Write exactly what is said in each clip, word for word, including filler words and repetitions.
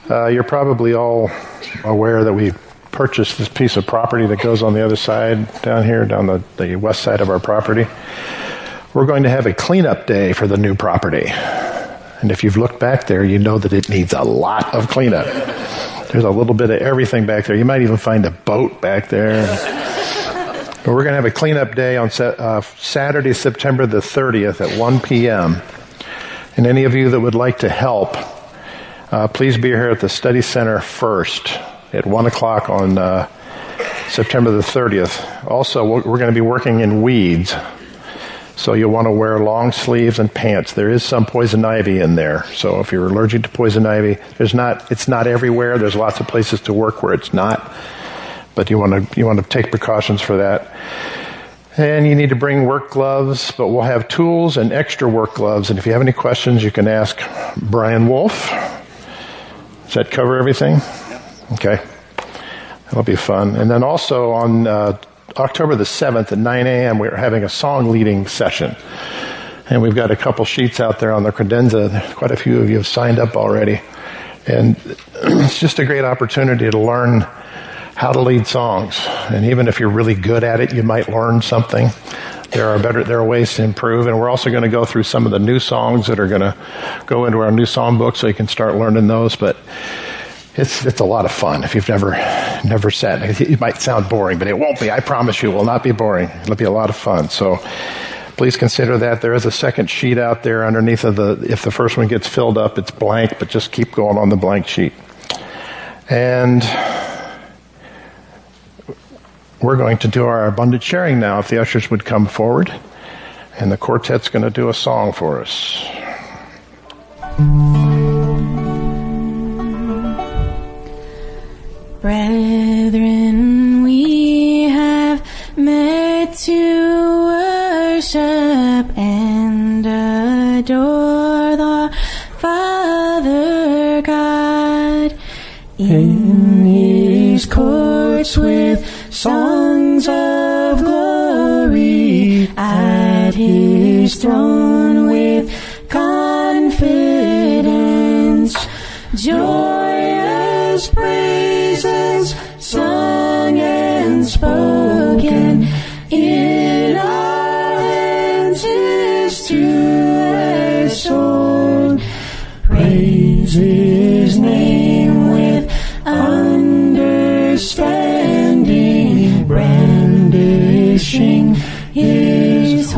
Uh, you're probably all aware that we purchased this piece of property that goes on the other side down here, down the, the west side of our property. We're going to have a cleanup day for the new property. And if you've looked back there, you know that it needs a lot of cleanup. There's a little bit of everything back there. You might even find a boat back there. But we're going to have a cleanup day on uh, Saturday, September the thirtieth at one p.m. And any of you that would like to help, uh, please be here at the study center first at one o'clock on uh, September the thirtieth. Also, we're going to be working in weeds. So you'll want to wear long sleeves and pants. There is some poison ivy in there. So if you're allergic to poison ivy, there's not, it's not everywhere. There's lots of places to work where it's not. But you want to, you want to take precautions for that. And you need to bring work gloves, but we'll have tools and extra work gloves. And if you have any questions, you can ask Brian Wolf. Does that cover everything? Okay. That'll be fun. And then also on uh, October the seventh at nine a.m., we're having a song leading session. And we've got a couple sheets out there on the credenza. Quite a few of you have signed up already. And it's just a great opportunity to learn how to lead songs. And even if you're really good at it, you might learn something. There are better, there are ways to improve. And we're also going to go through some of the new songs that are going to go into our new song book so you can start learning those. But it's, it's a lot of fun. If you've never, never sat, it might sound boring, but it won't be. I promise you it will not be boring. It'll be a lot of fun. So please consider that. There is a second sheet out there underneath of the, if the first one gets filled up, it's blank, but just keep going on the blank sheet. And we're going to do our abundant sharing now. If the ushers would come forward, and the quartet's going to do a song for us. Brethren, we have met to worship and adore the Father God in His courts with songs of glory, at His throne with confidence, joyous praises sung and spoken in our answers to their song. Praise His name with understanding, brandishing His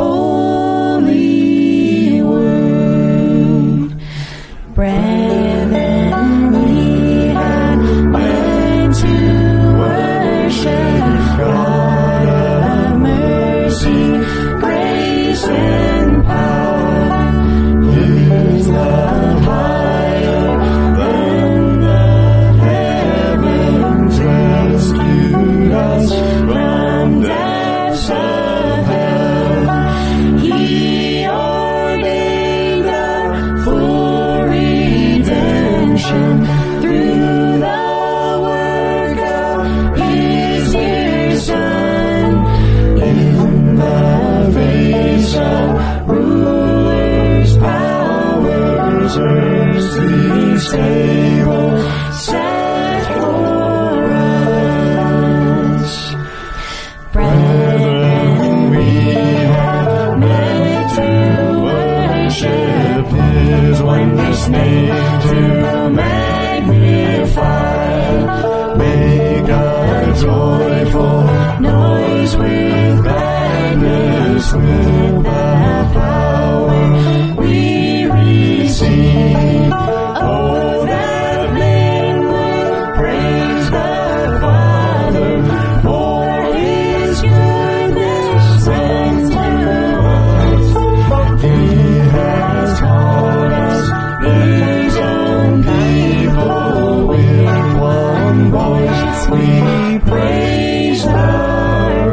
holy word. Brethren, we have met to worship God of mercy, grace, and power. His love higher than the heavens rescued us from depths of hell. He ordained our full redemption through the work of His dear Son. In the face of rulers, powers, earthly stable, set for us. Brethren, we have met to worship His wondrous name, to magnify. Make a joyful noise with gladness, with the power we receive. Oh, that men would praise the Father for His goodness unto us. He has called us His own people. With one voice we praise our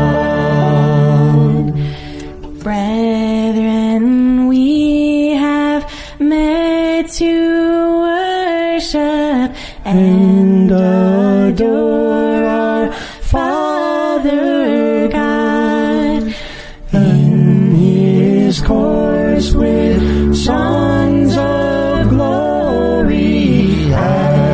God. Brethren, we have met to worship and adore our Father God in His courts with songs of glory.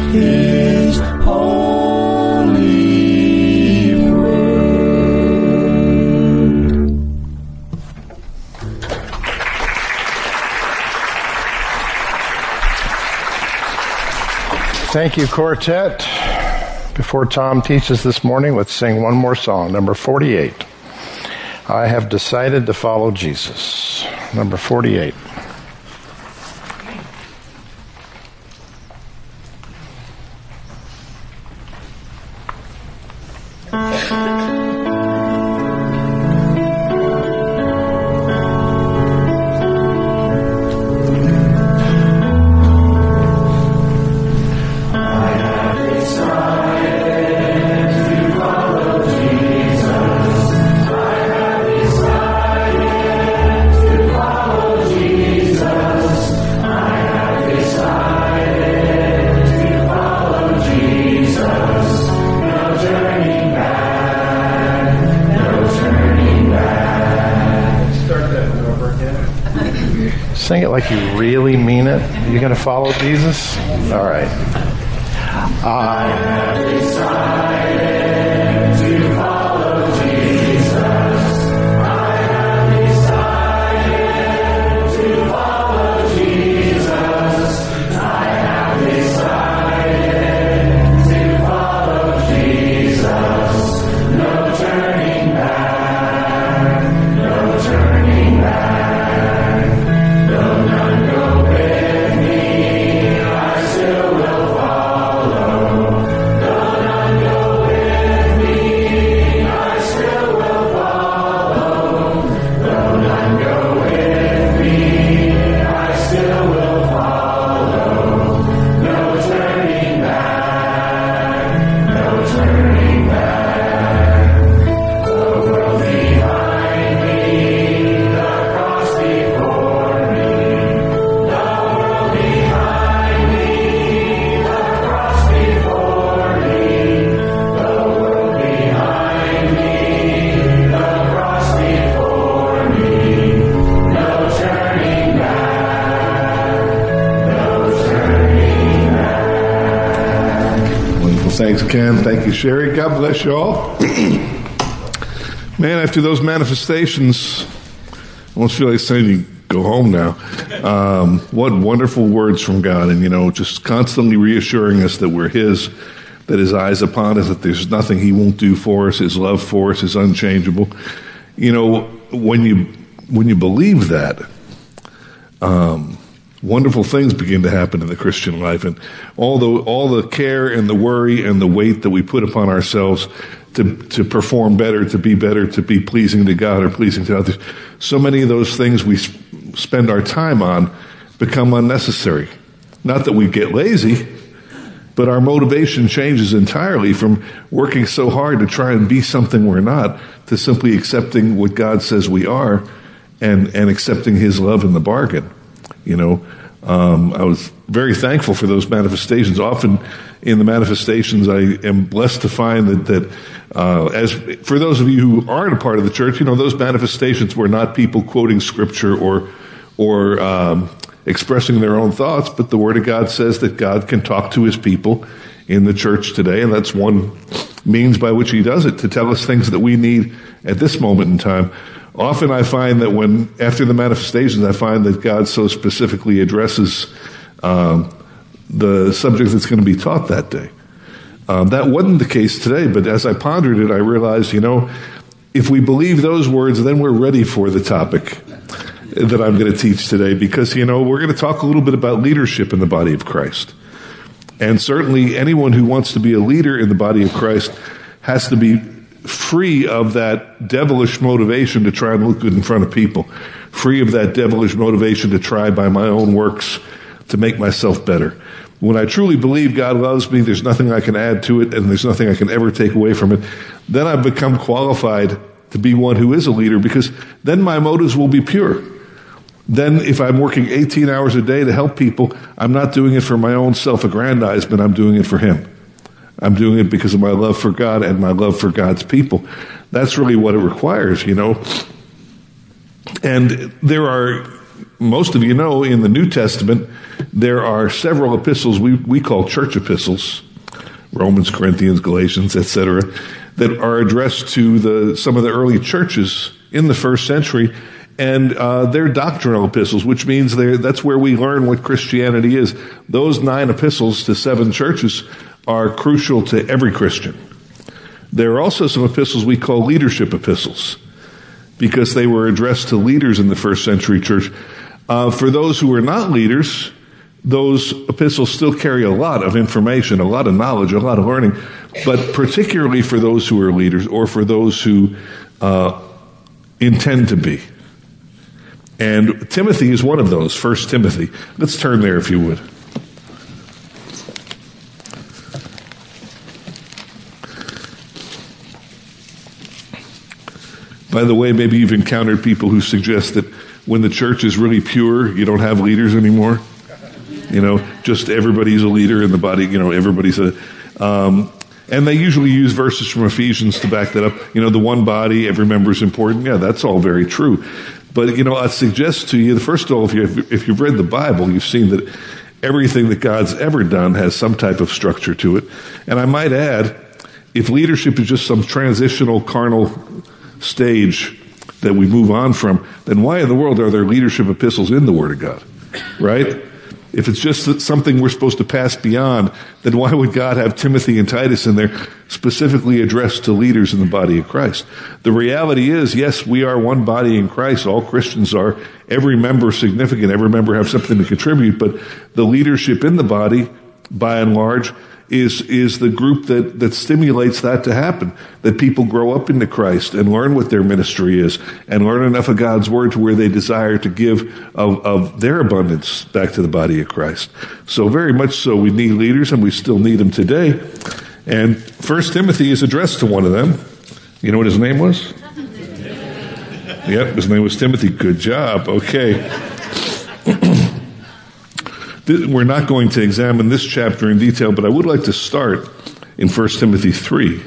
His holy word. Thank you, quartet. Before Tom teaches this morning, let's sing one more song, number forty-eight. I have decided to follow Jesus. Number forty-eight. Sing it like you really mean it. You're going to follow Jesus? All right. I have decided to follow Jesus. I have decided to follow Jesus. I have decided to follow Jesus. No turning back. No turning back. Thanks, Ken. Thank you, Sherry. God bless you all. Man, after those manifestations, I almost feel like saying you go home now. Um, what wonderful words from God, and, you know, just constantly reassuring us that we're His, that His eyes upon us, that there's nothing He won't do for us. His love for us is unchangeable. You know, when you when you believe that, um, wonderful things begin to happen in the Christian life, and all the all the care and the worry and the weight that we put upon ourselves to to perform better, to be better, to be pleasing to God or pleasing to others, so many of those things we sp- spend our time on become unnecessary. Not that we get lazy, but our motivation changes entirely from working so hard to try and be something we're not to simply accepting what God says we are and and accepting His love in the bargain. You know, um, I was very thankful for those manifestations. Often in the manifestations, I am blessed to find that, that uh, as for those of you who aren't a part of the church, you know, those manifestations were not people quoting scripture or or um, expressing their own thoughts, but the Word of God says that God can talk to His people in the church today, and that's one means by which He does it, to tell us things that we need at this moment in time. Often I find that when, after the manifestations, I find that God so specifically addresses um, the subject that's going to be taught that day. Um, that wasn't the case today, but as I pondered it, I realized, you know, if we believe those words, then we're ready for the topic that I'm going to teach today, because, you know, we're going to talk a little bit about leadership in the body of Christ. And certainly anyone who wants to be a leader in the body of Christ has to be free of that devilish motivation to try and look good in front of people, free of that devilish motivation to try by my own works to make myself better. When I truly believe God loves me, there's nothing I can add to it, and there's nothing I can ever take away from it, then I've become qualified to be one who is a leader, because then my motives will be pure. Then if I'm working eighteen hours a day to help people, I'm not doing it for my own self-aggrandizement, I'm doing it for Him. I'm doing it because of my love for God and my love for God's people. That's really what it requires, you know. And there are, most of you know, in the New Testament, there are several epistles we, we call church epistles, Romans, Corinthians, Galatians, et cetera, that are addressed to the some of the early churches in the first century, and uh, they're doctrinal epistles, which means that's where we learn what Christianity is. Those nine epistles to seven churches are crucial to every Christian. There are also some epistles we call leadership epistles, because they were addressed to leaders in the first century church. Uh, for those who are not leaders, those epistles still carry a lot of information, a lot of knowledge, a lot of learning, but particularly for those who are leaders or for those who uh, intend to be. And Timothy is one of those, First Timothy. Let's turn there if you would. By the way, maybe you've encountered people who suggest that when the church is really pure, you don't have leaders anymore. You know, just everybody's a leader in the body, you know, everybody's a... Um, and they usually use verses from Ephesians to back that up. You know, the one body, every member is important. Yeah, that's all very true. But, you know, I suggest to you, first of all, if, you, if you've read the Bible, you've seen that everything that God's ever done has some type of structure to it. And I might add, if leadership is just some transitional carnal stage that we move on from, then why in the world are there leadership epistles in the Word of God? Right? If it's just something we're supposed to pass beyond, then why would God have Timothy and Titus in there specifically addressed to leaders in the body of Christ? The reality is, yes, we are one body in Christ. All Christians are. Every member is significant. Every member has something to contribute. But the leadership in the body, by and large, is is the group that, that stimulates that to happen, that people grow up into Christ and learn what their ministry is and learn enough of God's Word to where they desire to give of, of their abundance back to the body of Christ. So very much so, we need leaders, and we still need them today. And First Timothy is addressed to one of them. You know what his name was? Yep, his name was Timothy. Good job. Okay. We're not going to examine this chapter in detail, but I would like to start in First Timothy three.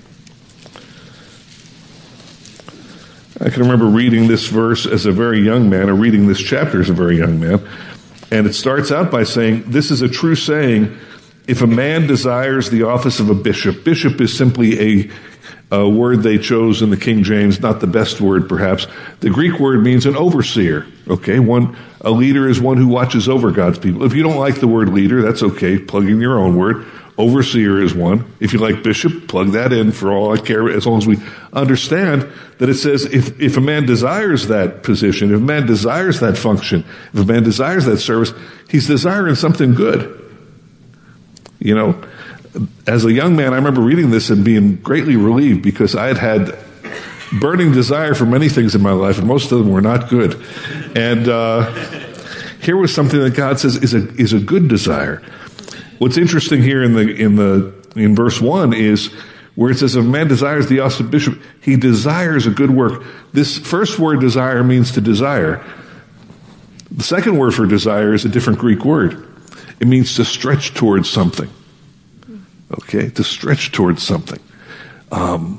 I can remember reading this verse as a very young man, or reading this chapter as a very young man, and it starts out by saying, this is a true saying, if a man desires the office of a bishop. Bishop is simply a a word they chose in the King James, not the best word perhaps. The Greek word means an overseer. Okay, one a leader is one who watches over God's people. If you don't like the word leader, that's okay. Plug in your own word. Overseer is one. If you like bishop, plug that in for all I care, as long as we understand that it says if, if a man desires that position, if a man desires that function, if a man desires that service, he's desiring something good. You know, as a young man, I remember reading this and being greatly relieved because I had had burning desire for many things in my life, and most of them were not good. And uh, here was something that God says is a is a good desire. What's interesting here in the in the in verse one is where it says, "If a man desires the office of bishop, he desires a good work." This first word, desire, means to desire. The second word for desire is a different Greek word. It means to stretch towards something. Okay, to stretch towards something. Um,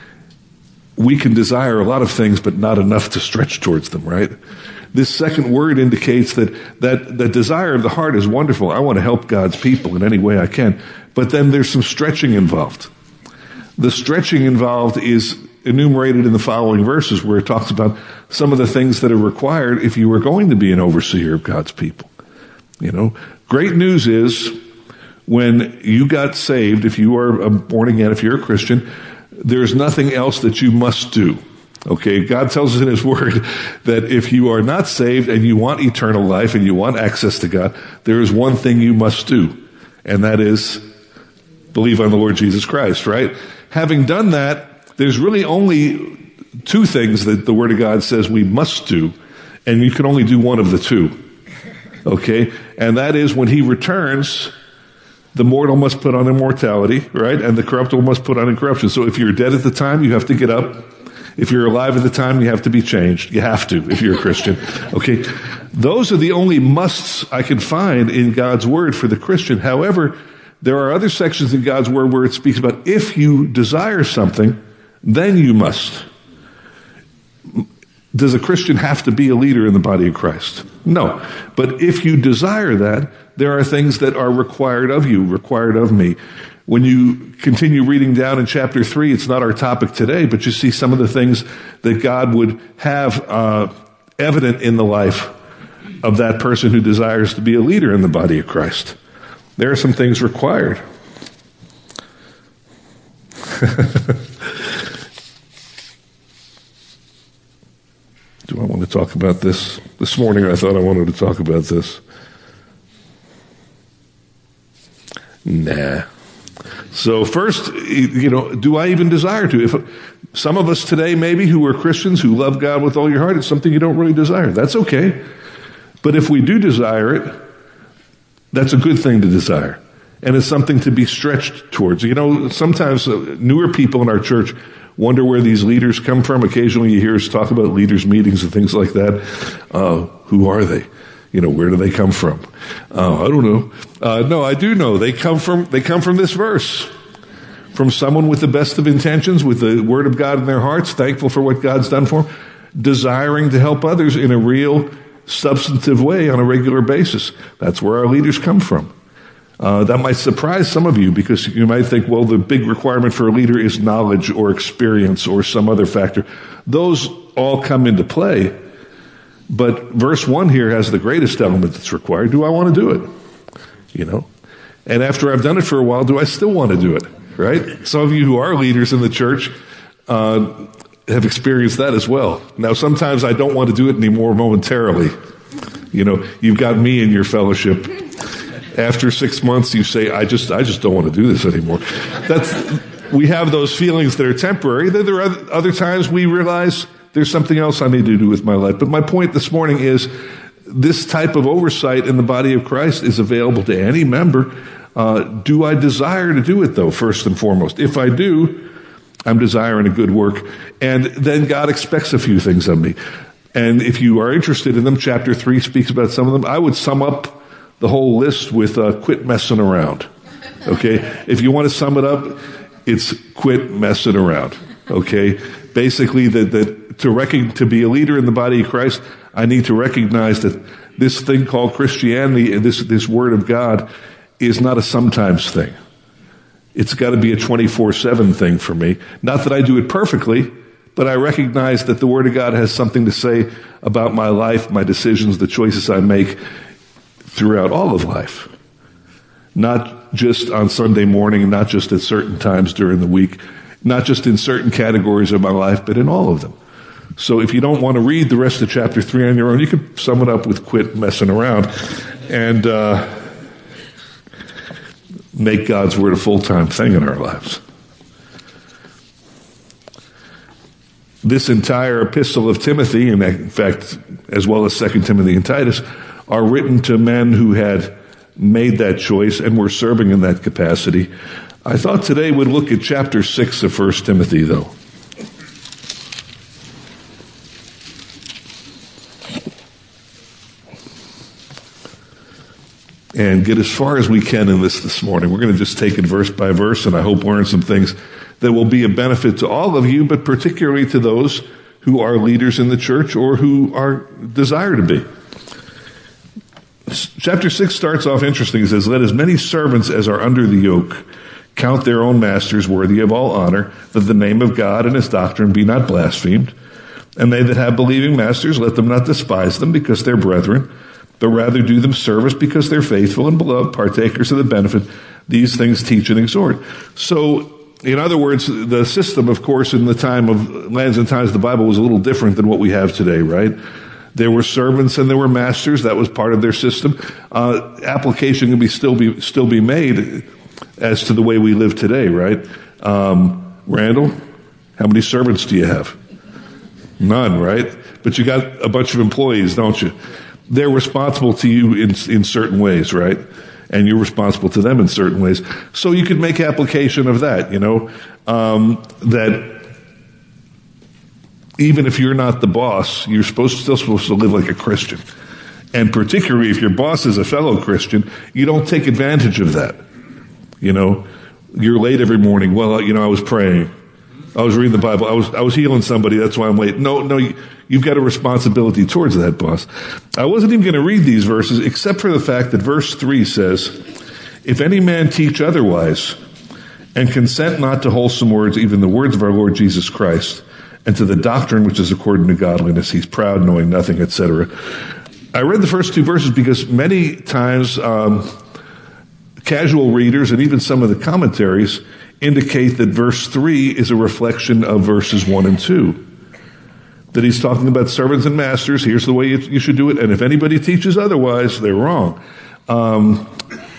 we can desire a lot of things, but not enough to stretch towards them, right? This second word indicates that that the desire of the heart is wonderful. I want to help God's people in any way I can. But then there's some stretching involved. The stretching involved is enumerated in the following verses where it talks about some of the things that are required if you were going to be an overseer of God's people. You know, great news is when you got saved, if you are born again, if you're a Christian, there's nothing else that you must do. Okay, God tells us in His Word that if you are not saved and you want eternal life and you want access to God, there is one thing you must do, and that is believe on the Lord Jesus Christ, right? Having done that, there's really only two things that the Word of God says we must do, and you can only do one of the two. Okay, and that is when He returns, the mortal must put on immortality, right? And the corruptible must put on incorruption. So if you're dead at the time, you have to get up. If you're alive at the time, you have to be changed. You have to, if you're a Christian. Okay? Those are the only musts I can find in God's Word for the Christian. However, there are other sections in God's Word where it speaks about if you desire something, then you must. Does a Christian have to be a leader in the body of Christ? No. But if you desire that, there are things that are required of you, required of me. When you continue reading down in chapter three, it's not our topic today, but you see some of the things that God would have uh, evident in the life of that person who desires to be a leader in the body of Christ. There are some things required. Do I want to talk about this? This morning I thought I wanted to talk about this. Nah. So first, you know, do I even desire to? If some of us today maybe who are Christians who love God with all your heart, it's something you don't really desire. That's okay. But if we do desire it, that's a good thing to desire. And it's something to be stretched towards. You know, sometimes newer people in our church wonder where these leaders come from. Occasionally you hear us talk about leaders' meetings and things like that. Uh, who are they? You know, where do they come from? Uh, I don't know. Uh, no, I do know. They come from, they come from this verse. From someone with the best of intentions, with the Word of God in their hearts, thankful for what God's done for them, desiring to help others in a real, substantive way on a regular basis. That's where our leaders come from. Uh, that might surprise some of you because you might think, well, the big requirement for a leader is knowledge or experience or some other factor. Those all come into play. But verse one here has the greatest element that's required. Do I want to do it? You know? And after I've done it for a while, do I still want to do it? Right? Some of you who are leaders in the church uh, have experienced that as well. Now, sometimes I don't want to do it anymore momentarily. You know, you've got me in your fellowship. After six months, you say, I just, I just don't want to do this anymore. That's, we have those feelings that are temporary. Then there are other times we realize there's something else I need to do with my life. But my point this morning is this type of oversight in the body of Christ is available to any member. Uh, do I desire to do it though, first and foremost? If I do, I'm desiring a good work. And then God expects a few things of me. And if you are interested in them, chapter three speaks about some of them. I would sum up the whole list with uh, quit messing around. Okay? If you want to sum it up, it's quit messing around. Okay? Basically, that, that to reckon, to be a leader in the body of Christ, I need to recognize that this thing called Christianity and this, this Word of God is not a sometimes thing. It's got to be a twenty-four seven thing for me. Not that I do it perfectly, but I recognize that the Word of God has something to say about my life, my decisions, the choices I make throughout all of life. Not just on Sunday morning, not just at certain times during the week, not just in certain categories of my life, but in all of them. So if you don't want to read the rest of chapter three on your own, you can sum it up with quit messing around and uh, make God's Word a full-time thing in our lives. This entire epistle of Timothy, and in fact, as well as Second Timothy and Titus, are written to men who had made that choice and were serving in that capacity. I thought today we'd look at chapter six of First Timothy, though. And get as far as we can in this this morning. We're going to just take it verse by verse, and I hope learn some things that will be a benefit to all of you, but particularly to those who are leaders in the church or who are desire to be. Chapter six starts off interesting. It says, let as many servants as are under the yoke count their own masters worthy of all honor, that the name of God and his doctrine be not blasphemed. And they that have believing masters, let them not despise them because they're brethren, but rather do them service because they're faithful and beloved, partakers of the benefit. These things teach and exhort. So, in other words, the system, of course, in the time of lands and times of the Bible was a little different than what we have today, right? There were servants and there were masters. That was part of their system. Uh, application can be still be still be made as to the way we live today, right? Um, Randall, how many servants do you have? None, right? But you got a bunch of employees, don't you? They're responsible to you in in certain ways, right? And you're responsible to them in certain ways. So you could make application of that, you know, um, that even if you're not the boss, you're supposed still supposed to live like a Christian. And particularly if your boss is a fellow Christian, you don't take advantage of that. You know, you're late every morning. Well, you know, I was praying. I was reading the Bible. I was I was healing somebody. That's why I'm late. No, no, you, you've got a responsibility towards that, boss. I wasn't even going to read these verses except for the fact that verse three says, if any man teach otherwise and consent not to wholesome words, even the words of our Lord Jesus Christ, and to the doctrine which is according to godliness, he's proud, knowing nothing, et cetera. I read the first two verses because many times um, casual readers and even some of the commentaries indicate that verse three is a reflection of verses one and two. That he's talking about servants and masters. Here's the way you, you should do it. And if anybody teaches otherwise, they're wrong. Um,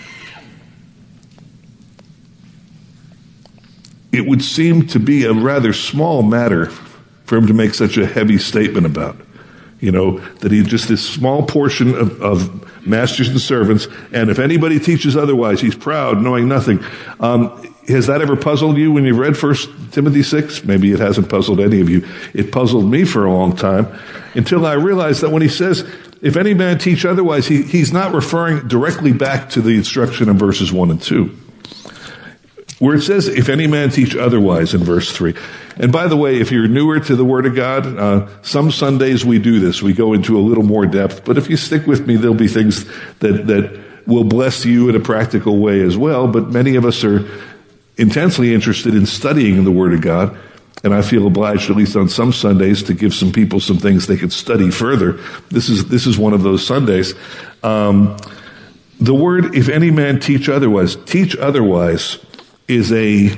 it would seem to be a rather small matter for him to make such a heavy statement about. You know, that he just this small portion of, of masters and servants. And if anybody teaches otherwise, he's proud, knowing nothing. Um, Has that ever puzzled you when you read First Timothy six? Maybe it hasn't puzzled any of you. It puzzled me for a long time until I realized that when he says, if any man teach otherwise, he, he's not referring directly back to the instruction in verses one and two. Where it says, if any man teach otherwise in verse three. And by the way, if you're newer to the Word of God, uh, some Sundays we do this. We go into a little more depth. But if you stick with me, there'll be things that, that will bless you in a practical way as well. But many of us are intensely interested in studying the Word of God, and I feel obliged, at least on some Sundays, to give some people some things they could study further. This is this is one of those Sundays. Um, the word, if any man teach otherwise, teach otherwise is a,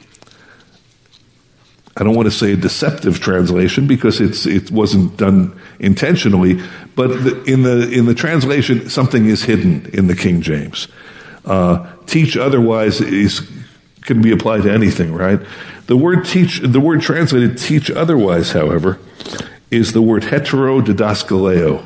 I don't want to say a deceptive translation because it's it wasn't done intentionally, but the, in the in the translation, something is hidden in the King James. Uh, teach otherwise is can be applied to anything, right? The word teach, the word translated teach otherwise, however, is the word heterodidaskaleo.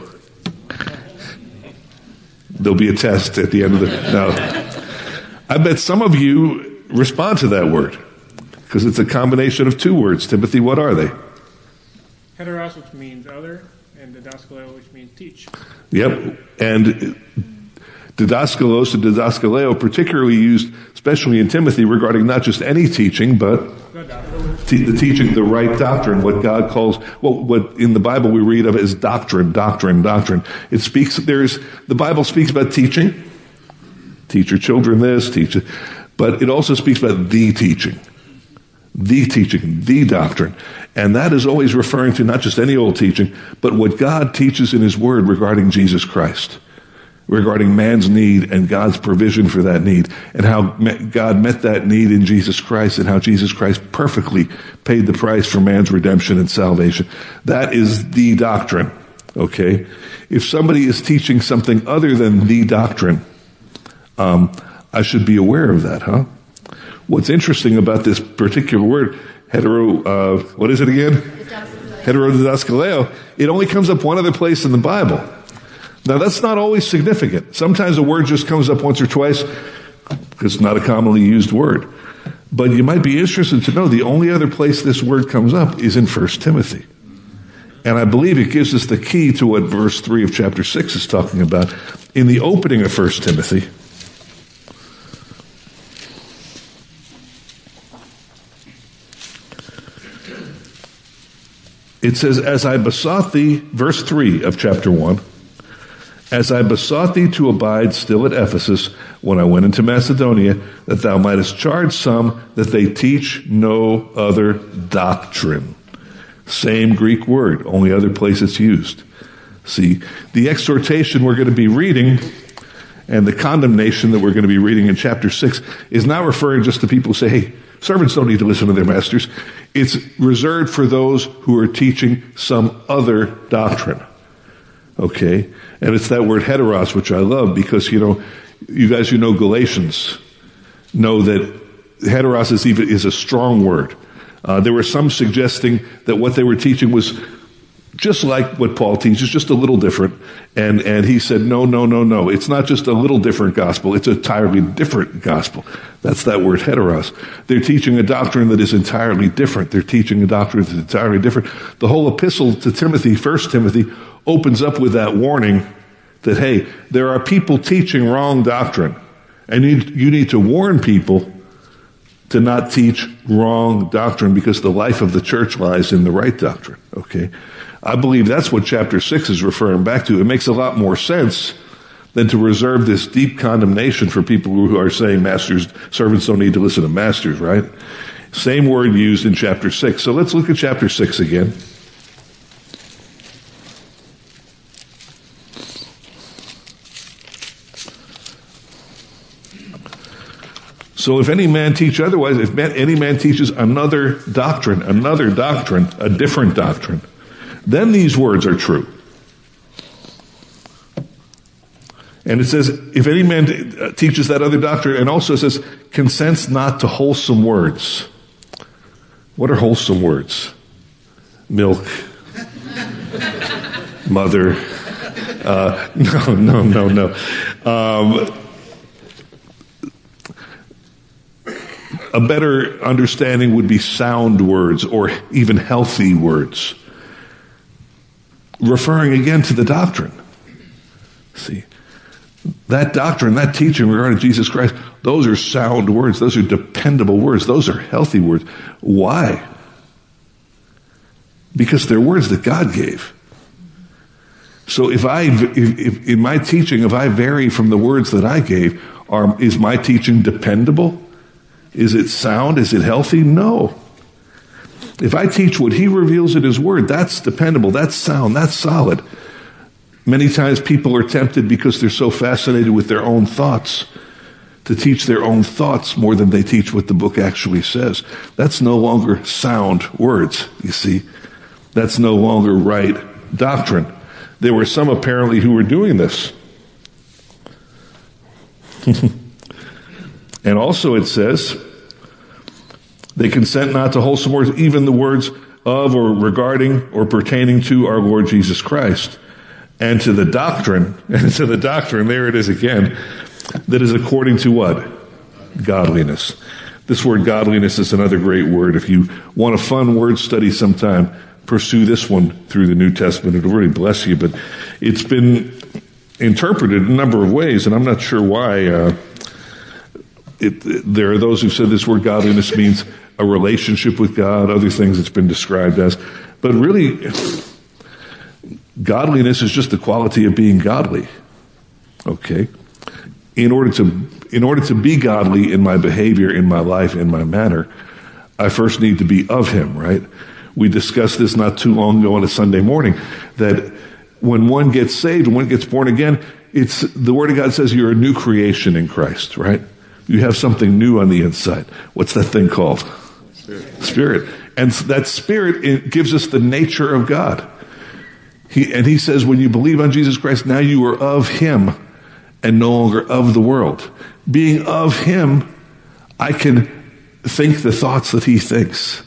There'll be a test at the end of the, now, I bet some of you respond to that word because it's a combination of two words. Timothy, what are they? Heteros, which means other, and didaskaleo, which means teach. Yep. And didaskalos and didaskaleo particularly used, especially in Timothy, regarding not just any teaching, but te- the teaching the right doctrine, what God calls, well, what in the Bible we read of as doctrine, doctrine, doctrine. It speaks, there's, the Bible speaks about teaching. Teach your children this, teach it. But it also speaks about the teaching. The teaching, the doctrine. And that is always referring to not just any old teaching, but what God teaches in His Word regarding Jesus Christ. Regarding man's need and God's provision for that need, and how God met that need in Jesus Christ, and how Jesus Christ perfectly paid the price for man's redemption and salvation. That is the doctrine, okay? If somebody is teaching something other than the doctrine, um, I should be aware of that, huh? What's interesting about this particular word, hetero, uh, what is it again? Heterodidaskaleo. It only comes up one other place in the Bible. Now, that's not always significant. Sometimes a word just comes up once or twice because it's not a commonly used word. But you might be interested to know the only other place this word comes up is in First Timothy. And I believe it gives us the key to what verse three of chapter six is talking about. In the opening of First Timothy, it says, as I besought thee, verse three of chapter one, as I besought thee to abide still at Ephesus when I went into Macedonia, that thou mightest charge some that they teach no other doctrine. Same Greek word, only other place it's used. See, the exhortation we're going to be reading and the condemnation that we're going to be reading in chapter six is not referring just to people who say, hey, servants don't need to listen to their masters. It's reserved for those who are teaching some other doctrine. Okay? And it's that word heteros, which I love because, you know, you guys who know Galatians know that heteros is even is a strong word. Uh, there were some suggesting that what they were teaching was just like what Paul teaches, just a little different. And, and he said, no, no, no, no. It's not just a little different gospel. It's an entirely different gospel. That's that word heteros. They're teaching a doctrine that is entirely different. They're teaching a doctrine that's entirely different. The whole epistle to Timothy, First Timothy, opens up with that warning that, hey, there are people teaching wrong doctrine. And you, you need to warn people to not teach wrong doctrine because the life of the church lies in the right doctrine, okay? I believe that's what chapter six is referring back to. It makes a lot more sense than to reserve this deep condemnation for people who are saying masters, servants don't need to listen to masters, right? Same word used in chapter six. So let's look at chapter six again. So if any man teach otherwise, if man, any man teaches another doctrine, another doctrine, a different doctrine, then these words are true. And it says, if any man teaches that other doctrine, and also says, consents not to wholesome words. What are wholesome words? Milk. Mother. Uh, no, no, no, no. Um, a better understanding would be sound words or even healthy words. Referring again to the doctrine. See, that doctrine, that teaching regarding Jesus Christ, those are sound words. Those are dependable words. Those are healthy words. Why? Because they're words that God gave. So if I, if, if in my teaching, if I vary from the words that I gave, are, is my teaching dependable? Is it sound? Is it healthy? No. If I teach what he reveals in his word, that's dependable, that's sound, that's solid. Many times people are tempted because they're so fascinated with their own thoughts to teach their own thoughts more than they teach what the book actually says. That's no longer sound words, you see. That's no longer right doctrine. There were some apparently who were doing this. And also it says, they consent not to wholesome words, even the words of or regarding or pertaining to our Lord Jesus Christ. And to the doctrine, and to the doctrine, there it is again, that is according to what? Godliness. This word godliness is another great word. If you want a fun word study sometime, pursue this one through the New Testament. It'll really bless you. But it's been interpreted a number of ways, and I'm not sure why. Uh, it, it, there are those who've said this word godliness means a relationship with God, other things it's been described as. But really, godliness is just the quality of being godly. Okay? In order to in order to be godly in my behavior, in my life, in my manner, I first need to be of him, right? We discussed this not too long ago on a Sunday morning, that when one gets saved, when one gets born again, it's the Word of God says you're a new creation in Christ, right? You have something new on the inside. What's that thing called? Spirit. Spirit. And that Spirit, it gives us the nature of God. He, and he says, when you believe on Jesus Christ, now you are of him and no longer of the world. Being of him, I can think the thoughts that he thinks.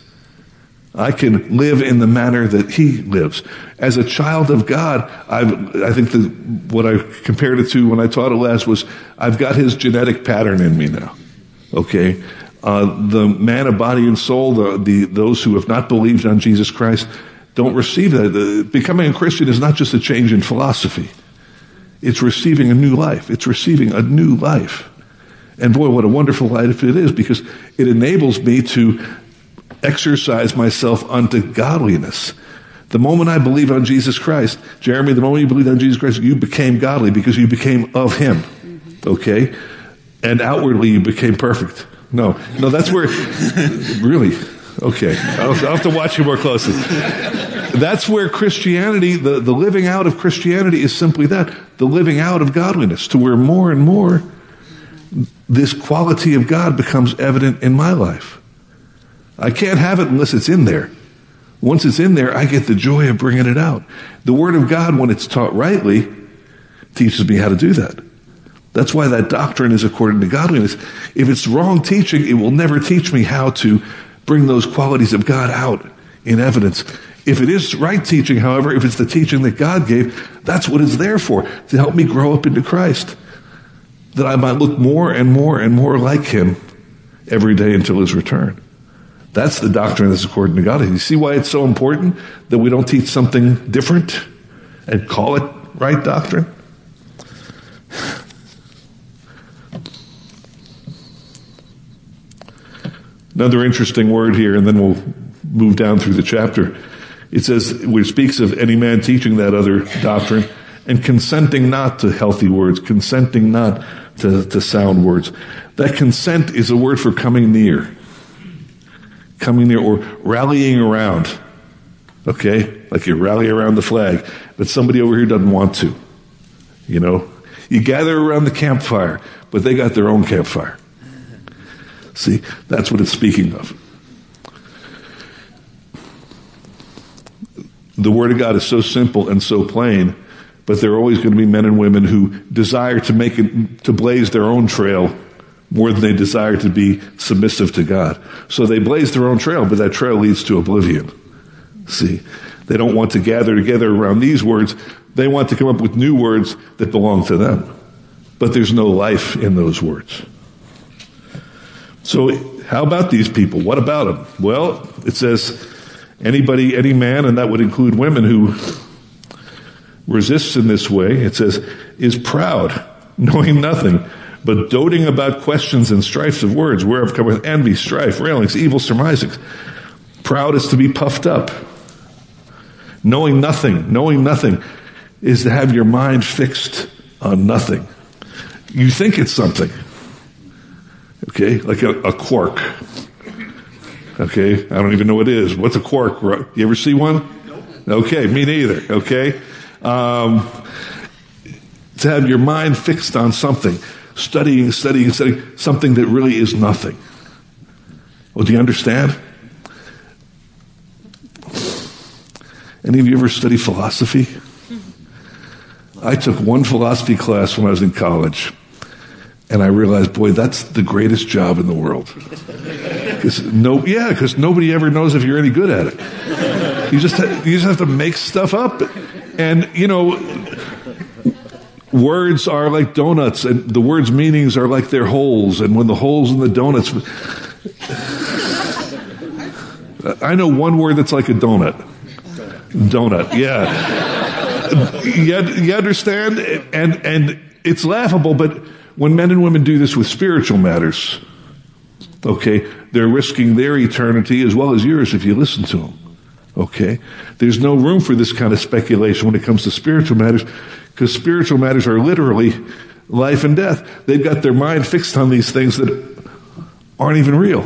I can live in the manner that he lives. As a child of God, I've, I think the, what I compared it to when I taught it last was, I've got his genetic pattern in me now. Okay? Uh, the man of body and soul, the, the, those who have not believed on Jesus Christ, don't receive that. The, becoming a Christian is not just a change in philosophy. It's receiving a new life. It's receiving a new life. And boy, what a wonderful life it is, because it enables me to exercise myself unto godliness. The moment I believe on Jesus Christ, Jeremy, the moment you believe on Jesus Christ, you became godly because you became of him. Okay? And outwardly you became perfect. No, no, that's where, really, okay. I'll, I'll have to watch you more closely. That's where Christianity, the, the living out of Christianity is simply that, the living out of godliness, to where more and more this quality of God becomes evident in my life. I can't have it unless it's in there. Once it's in there, I get the joy of bringing it out. The Word of God, when it's taught rightly, teaches me how to do that. That's why that doctrine is according to godliness. If it's wrong teaching, it will never teach me how to bring those qualities of God out in evidence. If it is right teaching, however, if it's the teaching that God gave, that's what it's there for, to help me grow up into Christ. That I might look more and more and more like him every day until his return. That's the doctrine that's according to God. You see why it's so important that we don't teach something different and call it right doctrine? Another interesting word here, and then we'll move down through the chapter. It says, which speaks of any man teaching that other doctrine and consenting not to healthy words, consenting not to, to sound words. That consent is a word for coming near. Coming near or rallying around. Okay? Like you rally around the flag, but somebody over here doesn't want to. You know? You gather around the campfire, but they got their own campfire. See, that's what it's speaking of. The Word of God is so simple and so plain, but there are always going to be men and women who desire to make it, to blaze their own trail more than they desire to be submissive to God. So they blaze their own trail, but that trail leads to oblivion. See, they don't want to gather together around these words. They want to come up with new words that belong to them. But there's no life in those words. So how about these people? What about them? Well, it says anybody, any man, and that would include women who resists in this way, it says, is proud, knowing nothing, but doting about questions and strifes of words, whereof cometh envy, strife, railings, evil surmisings. Proud is to be puffed up. Knowing nothing, knowing nothing is to have your mind fixed on nothing. You think it's something. Okay, like a, a quark. Okay, I don't even know what it is. What's a quark? You ever see one? Okay, me neither. Okay, um, to have your mind fixed on something, studying, studying, studying, something that really is nothing. Well, do you understand? Any of you ever study philosophy? I took one philosophy class when I was in college, and I realized, boy, that's the greatest job in the world. Cause no, yeah, because nobody ever knows if you're any good at it. You just ha- you just have to make stuff up, and you know, words are like donuts, and the words' meanings are like their holes, and when the holes in the donuts, I know one word that's like a donut. Donut, yeah. You, you understand? And and it's laughable, but when men and women do this with spiritual matters, okay, they're risking their eternity as well as yours if you listen to them. Okay? There's no room for this kind of speculation when it comes to spiritual matters, because spiritual matters are literally life and death. They've got their mind fixed on these things that aren't even real.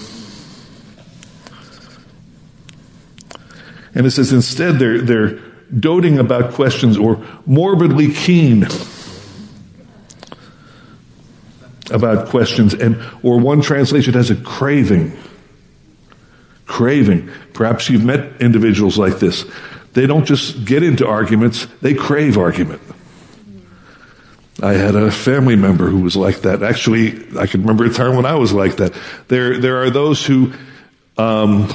And it says instead they're, they're doting about questions or morbidly keen about questions, and or one translation has a craving. Craving. Perhaps you've met individuals like this. They don't just get into arguments, they crave argument. I had a family member who was like that. Actually, I can remember a time when I was like that. There, there are those who um,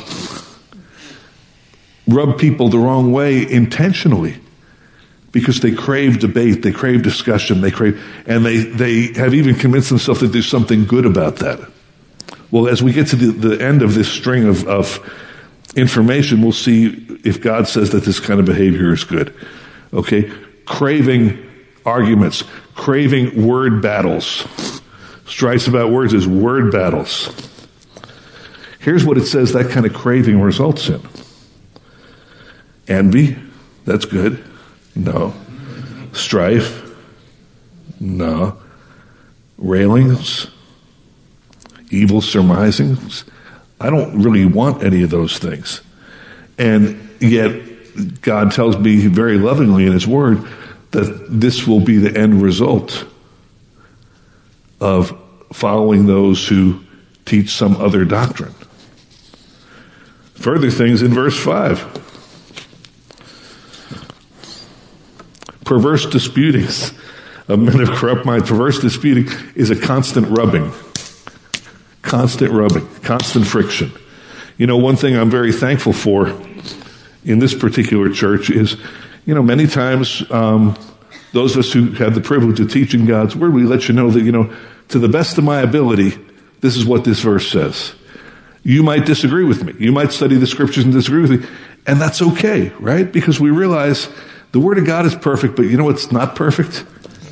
rub people the wrong way intentionally because they crave debate, they crave discussion, they crave, and they, they have even convinced themselves that there's something good about that. Well, as we get to the, the end of this string of, of information, we'll see if God says that this kind of behavior is good. Okay? Craving arguments, craving word battles. Strifes about words is word battles. Here's what it says that kind of craving results in. Envy, that's good. No. Strife, no. Railings, evil surmisings. I don't really want any of those things. And yet, God tells me very lovingly in His Word that this will be the end result of following those who teach some other doctrine. Further things in verse five. Perverse disputings of men of corrupt mind. Perverse disputing is a constant rubbing. Constant rubbing. Constant friction. You know, one thing I'm very thankful for in this particular church is, you know, many times um, those of us who have the privilege of teaching God's Word, we let you know that, you know, to the best of my ability, this is what this verse says. You might disagree with me. You might study the Scriptures and disagree with me. And that's okay, right? Because we realize the Word of God is perfect, but you know what's not perfect?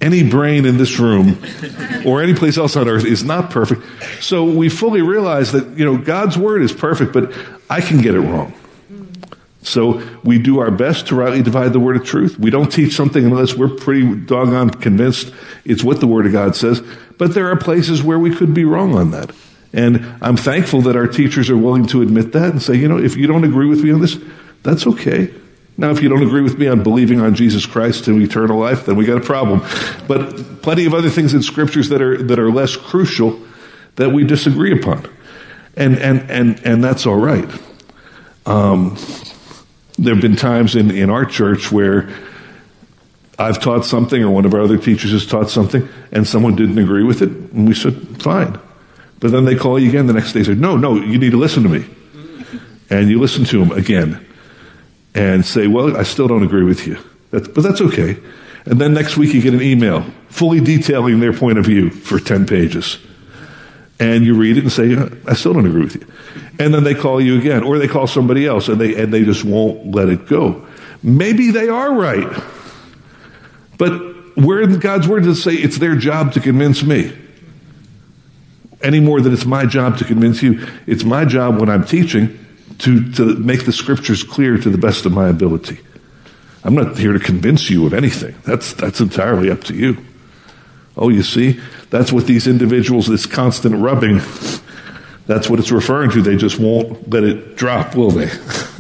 any brain in this room or any place else on earth is not perfect. So we fully realize that, you know, God's word is perfect, but I can get it wrong. So we do our best to rightly divide the word of truth. We don't teach something unless we're pretty doggone convinced it's what the word of God says. But there are places where we could be wrong on that. And I'm thankful that our teachers are willing to admit that and say, you know, if you don't agree with me on this, that's okay. Now, if you don't agree with me on believing on Jesus Christ to eternal life, then we got a problem. But plenty of other things in scriptures that are that are less crucial that we disagree upon. And and and and that's all right. Um There have been times in, in our church where I've taught something or one of our other teachers has taught something and someone didn't agree with it, and we said, fine. But then they call you again the next day and say, no, no, you need to listen to me. And you listen to them again and say, well, I still don't agree with you. That's, but that's okay. And then next week you get an email fully detailing their point of view for ten pages. And you read it and say, I still don't agree with you. And then they call you again, or they call somebody else, and they and they just won't let it go. Maybe they are right. But where in God's word does it say it's their job to convince me? Any more than it's my job to convince you. It's my job when I'm teaching to, to make the scriptures clear to the best of my ability. I'm not here to convince you of anything. That's that's entirely up to you. Oh, you see? That's what these individuals, this constant rubbing, that's what it's referring to. They just won't let it drop, will they?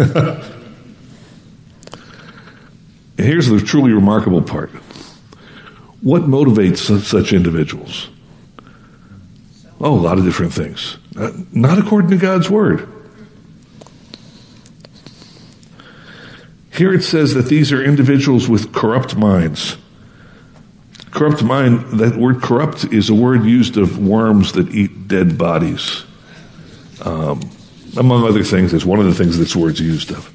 Here's the truly remarkable part. What motivates such individuals? Oh, a lot of different things. Not according to God's word. Here it says that these are individuals with corrupt minds. Corrupt mind, that word corrupt is a word used of worms that eat dead bodies. Um, among other things, it's one of the things this word's used of.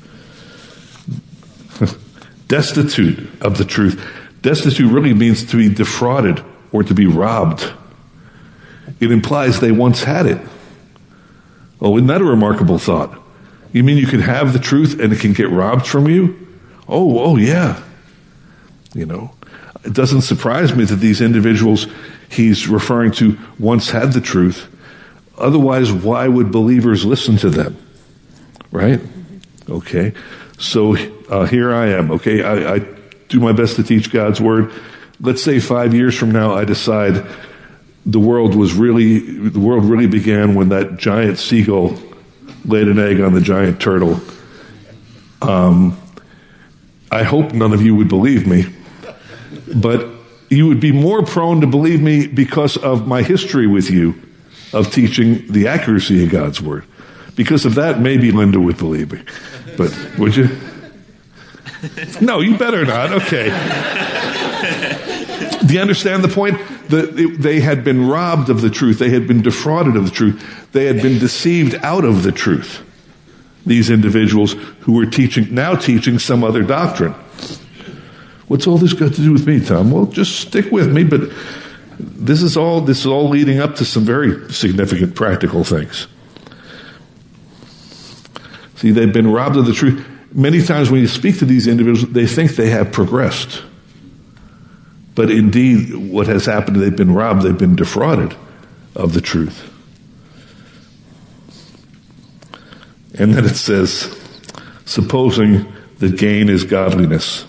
Destitute of the truth. Destitute really means to be defrauded or to be robbed. It implies they once had it. Oh, isn't that a remarkable thought? You mean you can have the truth and it can get robbed from you? Oh, oh yeah. You know, it doesn't surprise me that these individuals he's referring to once had the truth. Otherwise, why would believers listen to them? Right? Okay. So uh, here I am. Okay. I, I do my best to teach God's word. Let's say five years from now, I decide the world was really, the world really began when that giant seagull laid an egg on the giant turtle. Um, I hope none of you would believe me, but you would be more prone to believe me because of my history with you of teaching the accuracy of God's word. Because of that, maybe Linda would believe me. But would you? No, you better not. Okay. Do you understand the point? The, they had been robbed of the truth. They had been defrauded of the truth. They had been deceived out of the truth. These individuals who were teaching, now teaching some other doctrine. What's all this got to do with me, Tom? Well, just stick with me, but this is all, this is all leading up to some very significant practical things. See, they've been robbed of the truth. Many times when you speak to these individuals, they think they have progressed. But indeed, what has happened, they've been robbed, they've been defrauded of the truth. And then it says, supposing that gain is godliness.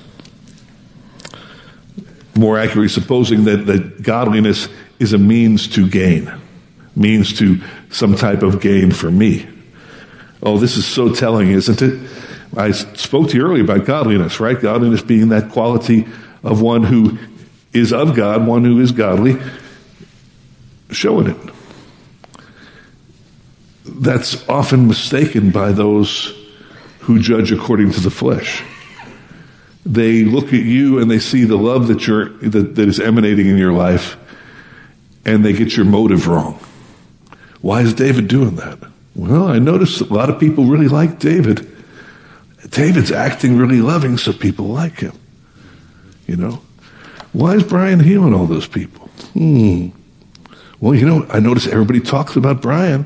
More accurately, supposing that, that godliness is a means to gain, means to some type of gain for me. Oh, this is so telling, isn't it? I spoke to you earlier about godliness, right? Godliness being that quality of one who is of God, one who is godly, showing it. That's often mistaken by those who judge according to the flesh. They look at you and they see the love that you're that, that is emanating in your life, and they get your motive wrong. Why is David doing that? Well, I noticed a lot of people really like David. David's acting really loving, so people like him. You know? Why is Brian healing all those people? Hmm. Well, you know, I notice everybody talks about Brian.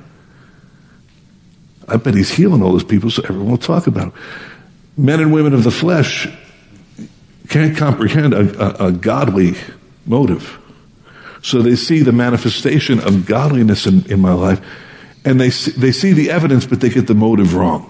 I bet he's healing all those people, so everyone will talk about him. Men and women of the flesh can't comprehend a, a, a godly motive. So they see the manifestation of godliness in, in my life, and they see, they see the evidence, but they get the motive wrong.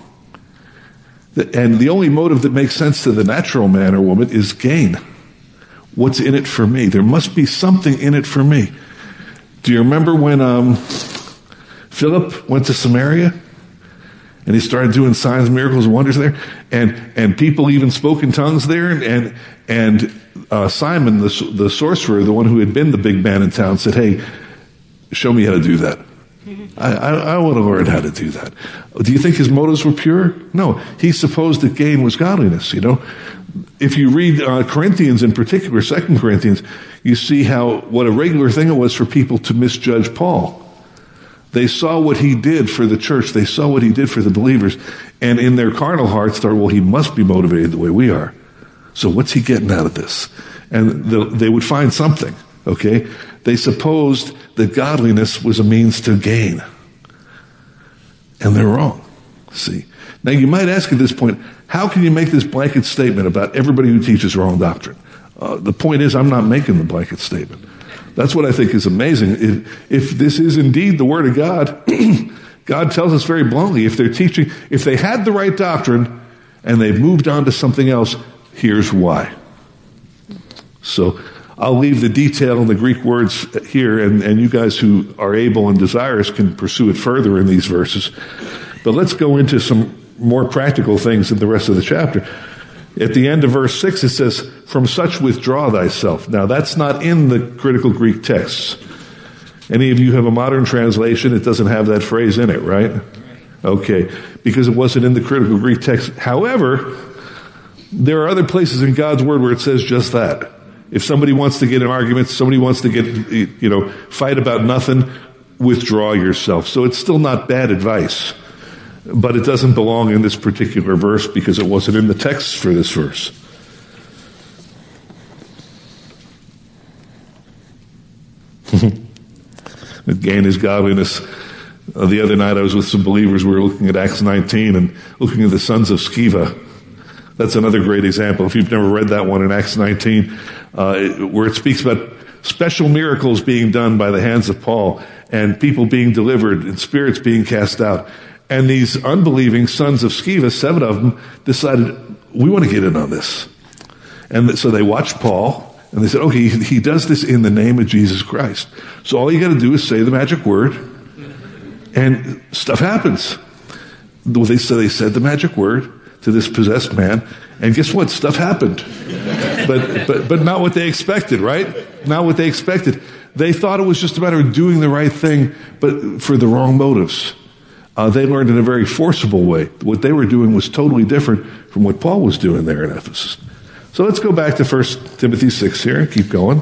And the only motive that makes sense to the natural man or woman is gain. What's in it for me? There must be something in it for me. Do you remember when um, Philip went to Samaria? And he started doing signs, miracles, and wonders there. And and people even spoke in tongues there. And and, and uh, Simon, the, the sorcerer, the one who had been the big man in town, said, hey, show me how to do that. I, I, I want to learn how to do that. Do you think his motives were pure? No. He supposed that gain was godliness, you know. If you read uh, Corinthians in particular, Second Corinthians, you see how what a regular thing it was for people to misjudge Paul. They saw what he did for the church. They saw what he did for the believers. And in their carnal hearts thought, well, he must be motivated the way we are. So what's he getting out of this? And the, they would find something, okay? They supposed that godliness was a means to gain. And they're wrong, see? Now you might ask at this point, how can you make this blanket statement about everybody who teaches wrong doctrine? Uh, the point is, I'm not making the blanket statement. That's what I think is amazing. If, if this is indeed the Word of God, God tells us very bluntly, if they're teaching, if they had the right doctrine and they've moved on to something else, here's why. So I'll leave the detail in the Greek words here, and, and you guys who are able and desirous can pursue it further in these verses. But let's go into some more practical things in the rest of the chapter. At the end of verse six, it says, from such withdraw thyself. Now, that's not in the critical Greek texts. Any of you have a modern translation, it doesn't have that phrase in it, right? Okay, because it wasn't in the critical Greek text. However, there are other places in God's Word where it says just that. If somebody wants to get in arguments, somebody wants to get, you know, fight about nothing, withdraw yourself. So it's still not bad advice. But it doesn't belong in this particular verse because it wasn't in the text for this verse. Gain is godliness. Uh, the other night I was with some believers. We were looking at Acts nineteen and looking at the sons of Sceva. That's another great example. If you've never read that one in Acts nineteen, uh, it, where it speaks about special miracles being done by the hands of Paul and people being delivered and spirits being cast out. And these unbelieving sons of Sceva, seven of them, decided, we want to get in on this. And so they watched Paul, and they said, okay, he, he does this in the name of Jesus Christ. So all you got to do is say the magic word, and stuff happens. They, so they said the magic word to this possessed man, and guess what? Stuff happened. But, but, but not what they expected, right? Not what they expected. They thought it was just a matter of doing the right thing, but for the wrong motives. Uh, they learned in a very forcible way. What they were doing was totally different from what Paul was doing there in Ephesus. So let's go back to First Timothy six here and keep going.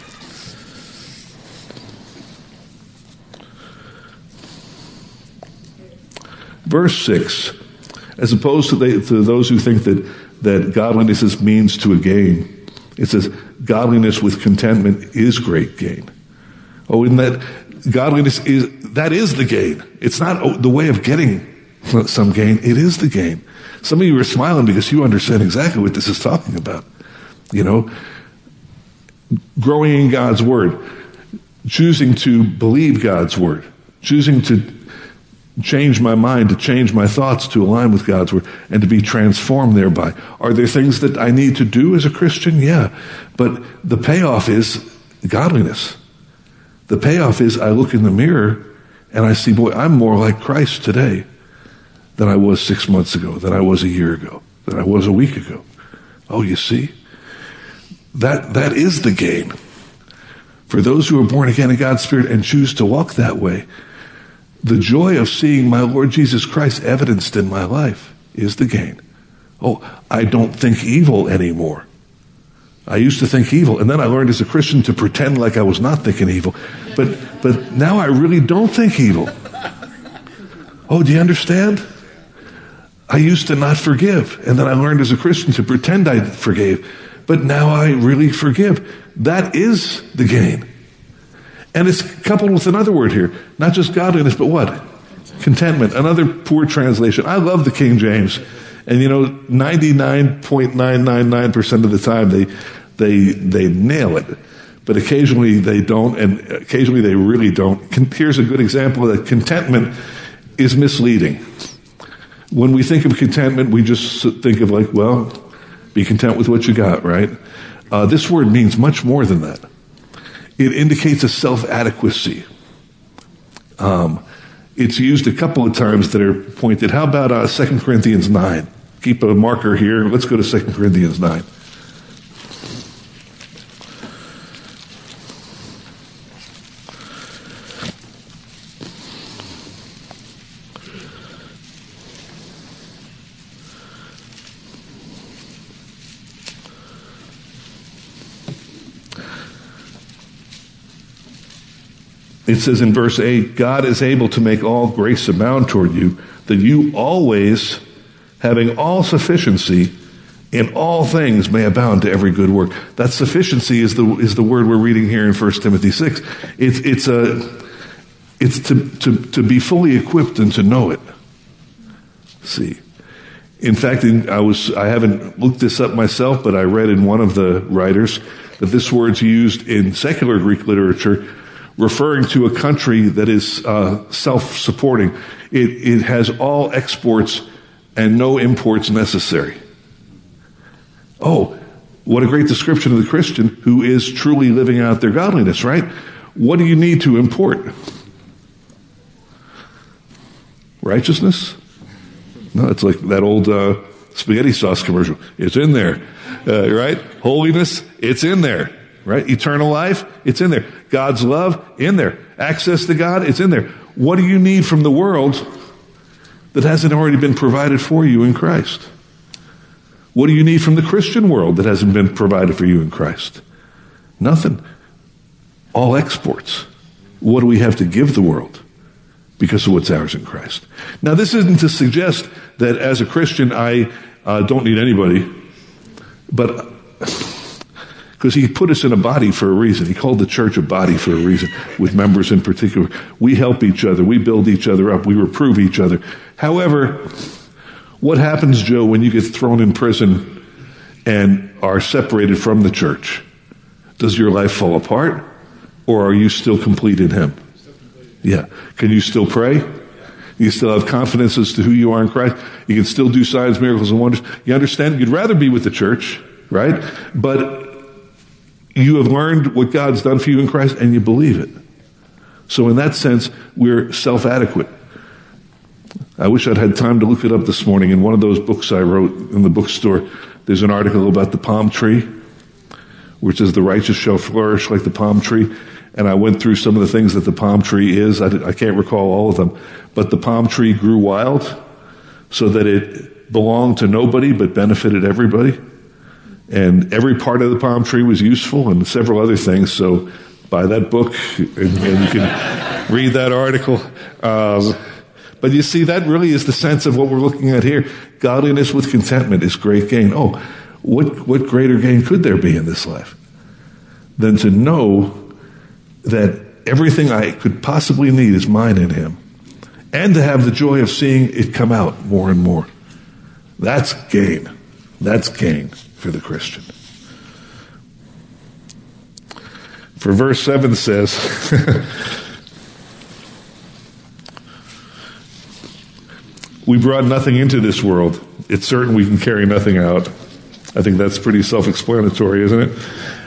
Verse six, as opposed to, they, to those who think that, that godliness is means to a gain, it says, godliness with contentment is great gain. Oh, isn't that, godliness is, that is the gain. It's not the way of getting some gain. It is the gain. Some of you are smiling because you understand exactly what this is talking about. You know, growing in God's Word, choosing to believe God's Word, choosing to change my mind, to change my thoughts to align with God's Word, and to be transformed thereby. Are there things that I need to do as a Christian? Yeah. But the payoff is godliness. The payoff is I look in the mirror and I see, boy, I'm more like Christ today than I was six months ago, than I was a year ago, than I was a week ago. Oh, you see? That that is the gain. For those who are born again in God's Spirit and choose to walk that way, the joy of seeing my Lord Jesus Christ evidenced in my life is the gain. Oh, I don't think evil anymore. I used to think evil, and then I learned as a Christian to pretend like I was not thinking evil. But but now I really don't think evil. Oh, do you understand? I used to not forgive, and then I learned as a Christian to pretend I forgave. But now I really forgive. That is the gain. And it's coupled with another word here. Not just godliness, but what? Contentment. Another poor translation. I love the King James. And you know, ninety-nine point nine nine nine percent of the time they, they, they nail it. but occasionally they don't, and occasionally they really don't. Here's a good example that contentment is misleading. When we think of contentment, we just think of like, well, be content with what you got, right? Uh, this word means much more than that. It indicates a self-adequacy. Um, it's used a couple of times that are pointed. How about uh, Second Corinthians nine? Keep a marker here. Let's go to Second Corinthians nine. It says in verse eight, God is able to make all grace abound toward you, that you always, having all sufficiency in all things, may abound to every good work. That sufficiency is the is the word we're reading here in First Timothy six. It's it's a it's to to to be fully equipped and to know it. See, in fact, in, I was I haven't looked this up myself, but I read in one of the writers that this word's used in secular Greek literature, referring to a country that is uh, self-supporting. It, it has all exports and no imports necessary. Oh, what a great description of the Christian who is truly living out their godliness, right? What do you need to import? Righteousness? No, it's like that old uh, spaghetti sauce commercial. It's in there, uh, right? Holiness, it's in there. Right? Eternal life, it's in there. God's love, in there. Access to God, it's in there. What do you need from the world that hasn't already been provided for you in Christ? What do you need from the Christian world that hasn't been provided for you in Christ? Nothing. All exports. What do we have to give the world? Because of what's ours in Christ. Now, this isn't to suggest that as a Christian I uh, don't need anybody, but because he put us in a body for a reason. He called the church a body for a reason, with members in particular. We help each other. We build each other up. We reprove each other. However, what happens, Joe, when you get thrown in prison and are separated from the church? Does your life fall apart? Or are you still complete in him? Yeah. Can you still pray? You still have confidence as to who you are in Christ? You can still do signs, miracles, and wonders. You understand? You'd rather be with the church, right? But you have learned what God's done for you in Christ, and you believe it. So in that sense, we're self-adequate. I wish I'd had time to look it up this morning. In one of those books I wrote in the bookstore, there's an article about the palm tree, which is the righteous shall flourish like the palm tree. And I went through some of the things that the palm tree is. I, did, I can't recall all of them. But the palm tree grew wild so that it belonged to nobody but benefited everybody. And every part of the palm tree was useful and several other things. So buy that book and, and you can read that article. Um, but you see, that really is the sense of what we're looking at here. Godliness with contentment is great gain. Oh, what, what greater gain could there be in this life than to know that everything I could possibly need is mine in him, and to have the joy of seeing it come out more and more. That's gain. That's gain for the Christian. For verse seven says, we brought nothing into this world. It's certain we can carry nothing out. I think that's pretty self-explanatory, isn't it?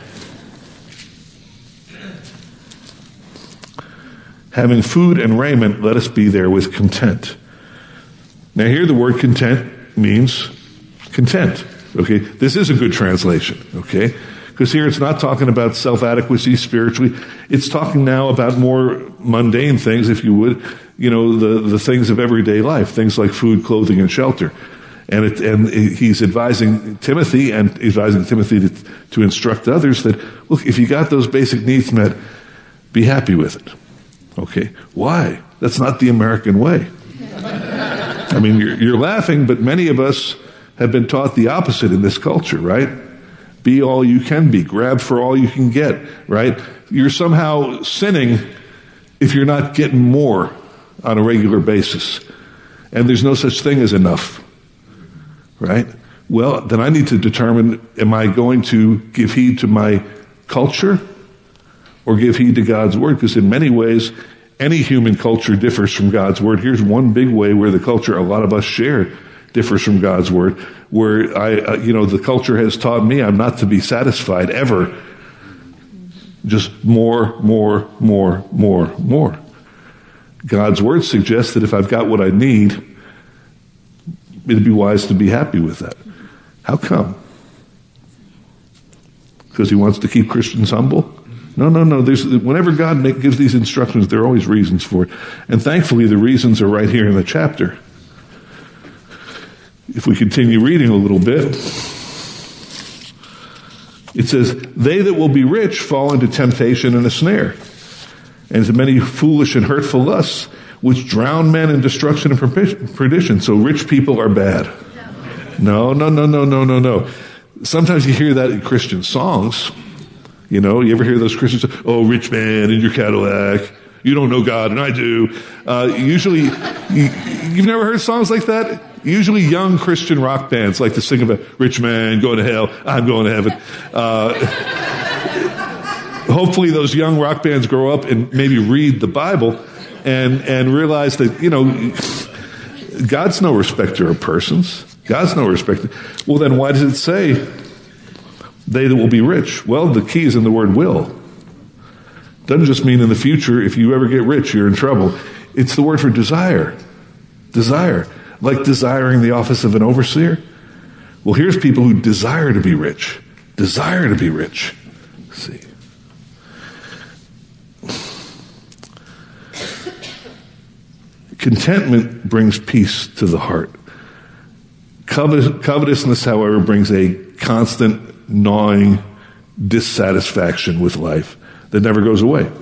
Having food and raiment, let us be there with content. Now here the word content means content. Okay, this is a good translation. Okay, because here it's not talking about self-adequacy spiritually. It's talking now about more mundane things, if you would. You know, the the things of everyday life, things like food, clothing, and shelter. And it, and he's advising Timothy and advising Timothy to, to instruct others that, look, if you got those basic needs met, be happy with it. Okay, why? That's not the American way. I mean, you're, you're laughing, but many of us have been taught the opposite in this culture, right? Be all you can be. Grab for all you can get, right? You're somehow sinning if you're not getting more on a regular basis. And there's no such thing as enough, right? Well, then I need to determine, am I going to give heed to my culture or give heed to God's word, because in many ways, any human culture differs from God's word. Here's one big way where the culture a lot of us share differs from God's word, where I, uh, you know, the culture has taught me I'm not to be satisfied ever. Just more, more, more, more, more. God's word suggests that if I've got what I need, it'd be wise to be happy with that. How come? Because he wants to keep Christians humble? No, no, no. There's, whenever God make, gives these instructions, there are always reasons for it. And thankfully, the reasons are right here in the chapter. If we continue reading a little bit, it says, they that will be rich fall into temptation and a snare, and into many foolish and hurtful lusts, which drown men in destruction and perdition. So rich people are bad. No, no, no, no, no, no, no. Sometimes you hear that in Christian songs. You know, you ever hear those Christians say, oh, rich man in your Cadillac, you don't know God, and I do. Uh, usually, you, you've never heard songs like that? Usually young Christian rock bands like to sing about rich man going to hell, I'm going to heaven. Uh, hopefully those young rock bands grow up and maybe read the Bible and, and realize that, you know, God's no respecter of persons. God's no respecter. Well, then why does it say they that will be rich? Well, the key is in the word will. Doesn't just mean in the future, if you ever get rich, you're in trouble. It's the word for desire. Desire. Like desiring the office of an overseer. Well, here's people who desire to be rich. Desire to be rich. Let's see. Contentment brings peace to the heart. Covet- covetousness, however, brings a constant, gnawing dissatisfaction with life that never goes away.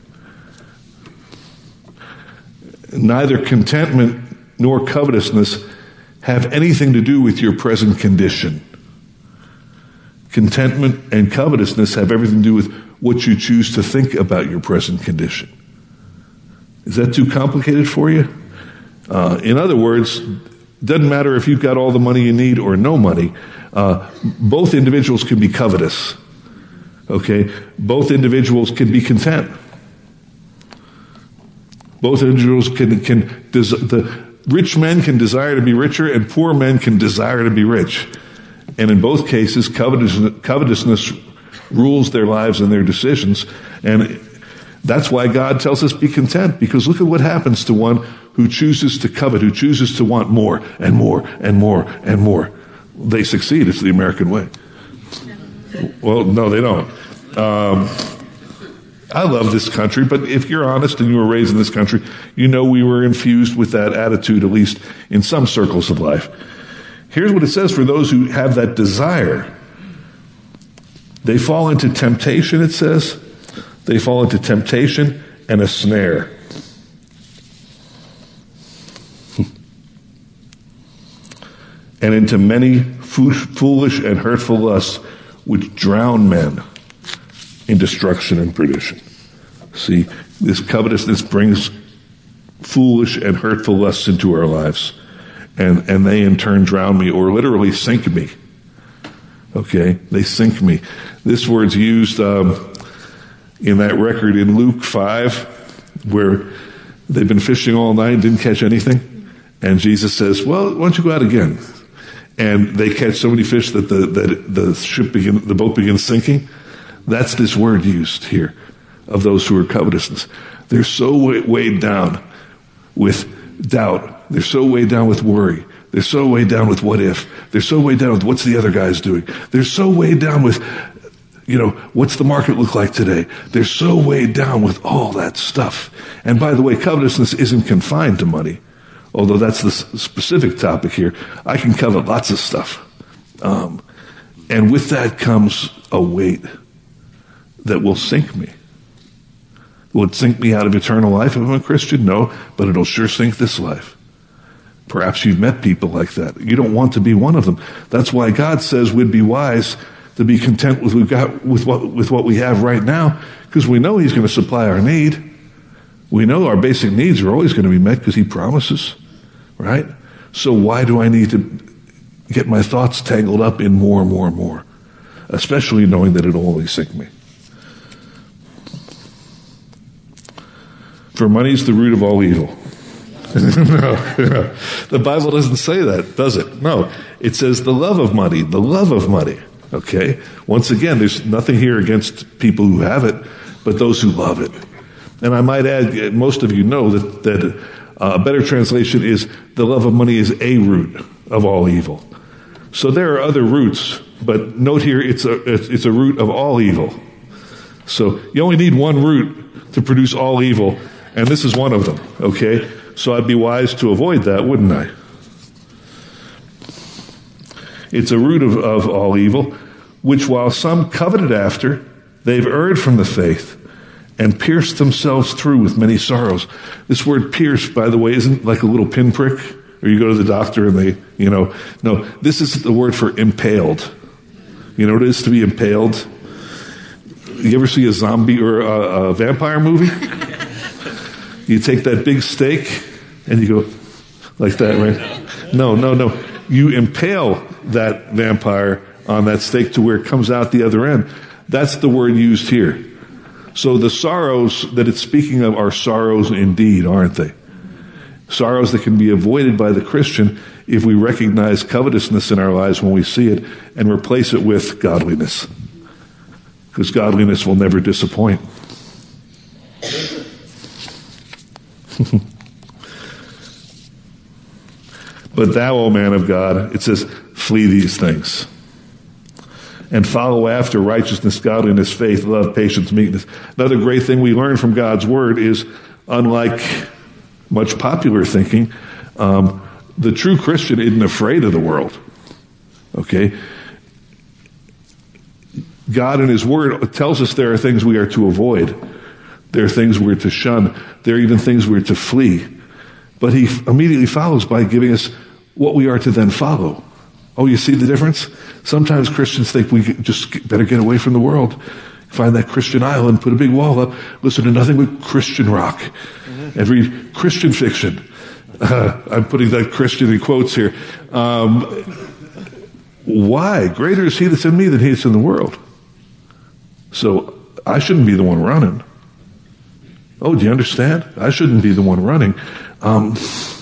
Neither contentment nor covetousness have anything to do with your present condition. Contentment and covetousness have everything to do with what you choose to think about your present condition. Is that too complicated for you? Uh, in other words, doesn't matter if you've got all the money you need or no money. Uh, both individuals can be covetous. Okay? Both individuals can be content. Both individuals can, can des- the rich men can desire to be richer, and poor men can desire to be rich. And in both cases, covetousness, covetousness rules their lives and their decisions. And that's why God tells us be content, because look at what happens to one who chooses to covet, who chooses to want more and more and more and more. They succeed. It's the American way. Well, no, they don't. Um, I love this country, but if you're honest and you were raised in this country, you know we were infused with that attitude, at least in some circles of life. Here's what it says for those who have that desire. They fall into temptation, it says. They fall into temptation and a snare. And into many foolish and hurtful lusts, which drown men in destruction and perdition. See, this covetousness brings foolish and hurtful lusts into our lives. And, and they in turn drown me, or literally sink me. Okay? They sink me. This word's used um, in that record in Luke five, where they've been fishing all night, didn't catch anything. And Jesus says, well, why don't you go out again? And they catch so many fish that the, that the ship begin, the boat begins sinking. That's this word used here of those who are covetousness. They're so weighed down with doubt. They're so weighed down with worry. They're so weighed down with what if. They're so weighed down with what's the other guy's doing. They're so weighed down with, you know, what's the market look like today. They're so weighed down with all that stuff. And by the way, covetousness isn't confined to money, although that's the specific topic here. I can covet lots of stuff. Um, and with that comes a weight that will sink me. Will it sink me out of eternal life if I'm a Christian? No, but it'll sure sink this life. Perhaps you've met people like that. You don't want to be one of them. That's why God says we'd be wise to be content with, we've got, with, what, with what we have right now, because we know He's going to supply our need. We know our basic needs are always going to be met because He promises, right? So why do I need to get my thoughts tangled up in more and more and more? Especially knowing that it'll only sink me. For money is the root of all evil. no, no. The Bible doesn't say that, does it? No. It says the love of money, the love of money. Okay? Once again, there's nothing here against people who have it, but those who love it. And I might add, most of you know that, that uh, a better translation is the love of money is a root of all evil. So there are other roots, but note here it's a, it's a root of all evil. So you only need one root to produce all evil, and this is one of them, okay? So I'd be wise to avoid that, wouldn't I? It's a root of, of all evil, which while some coveted after, they've erred from the faith and pierced themselves through with many sorrows. This word pierced, by the way, isn't like a little pinprick, or you go to the doctor and they, you know, no, this is the word for impaled. You know what it is to be impaled? You ever see a zombie or a, a vampire movie? You take that big steak and you go like that, right? No, no, no. You impale that vampire on that steak to where it comes out the other end. That's the word used here. So the sorrows that it's speaking of are sorrows indeed, aren't they? Sorrows that can be avoided by the Christian if we recognize covetousness in our lives when we see it and replace it with godliness. Because godliness will never disappoint. But thou, O man of God, it says, flee these things. And follow after righteousness, godliness, faith, love, patience, meekness. Another great thing we learn from God's word is, unlike much popular thinking, um, the true Christian isn't afraid of the world. Okay? God in his word tells us there are things we are to avoid. There are things we're to shun. There are even things we're to flee. But he immediately follows by giving us what we are to then follow. Oh, you see the difference? Sometimes Christians think we just better get away from the world. Find that Christian island, put a big wall up, listen to nothing but Christian rock, and read Christian fiction. Uh, I'm putting that Christian in quotes here. Um, why? Greater is he that's in me than he that's in the world. So I shouldn't be the one running. Oh, do you understand? I shouldn't be the one running. Um,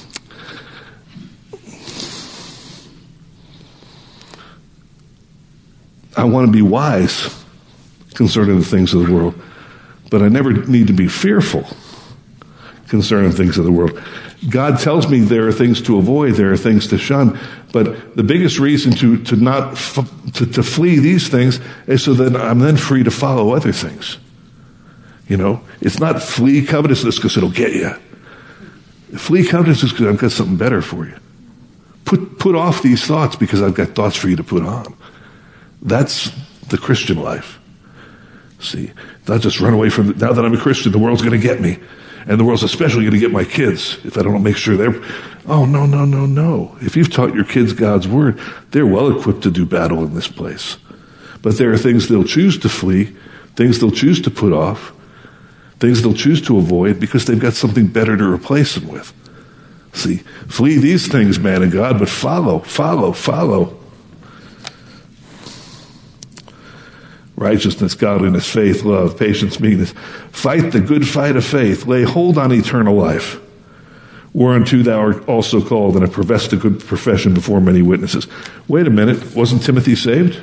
I want to be wise concerning the things of the world, but I never need to be fearful concerning things of the world. God tells me there are things to avoid, there are things to shun, but the biggest reason to, to not, f- to, to flee these things is so that I'm then free to follow other things. You know, it's not flee covetousness because it'll get you. Flee covetousness because I've got something better for you. Put, put off these thoughts because I've got thoughts for you to put on. That's the Christian life. See, not just run away from, the, now that I'm a Christian, the world's going to get me. And the world's especially going to get my kids if I don't make sure they're, oh, no, no, no, no. If you've taught your kids God's word, they're well equipped to do battle in this place. But there are things they'll choose to flee, things they'll choose to put off, things they'll choose to avoid because they've got something better to replace them with. See, flee these things, man of God, but follow, follow, follow. Righteousness, godliness, faith, love, patience, meekness. Fight the good fight of faith. Lay hold on eternal life, whereunto thou art also called, and have professed a good profession before many witnesses. Wait a minute. Wasn't Timothy saved?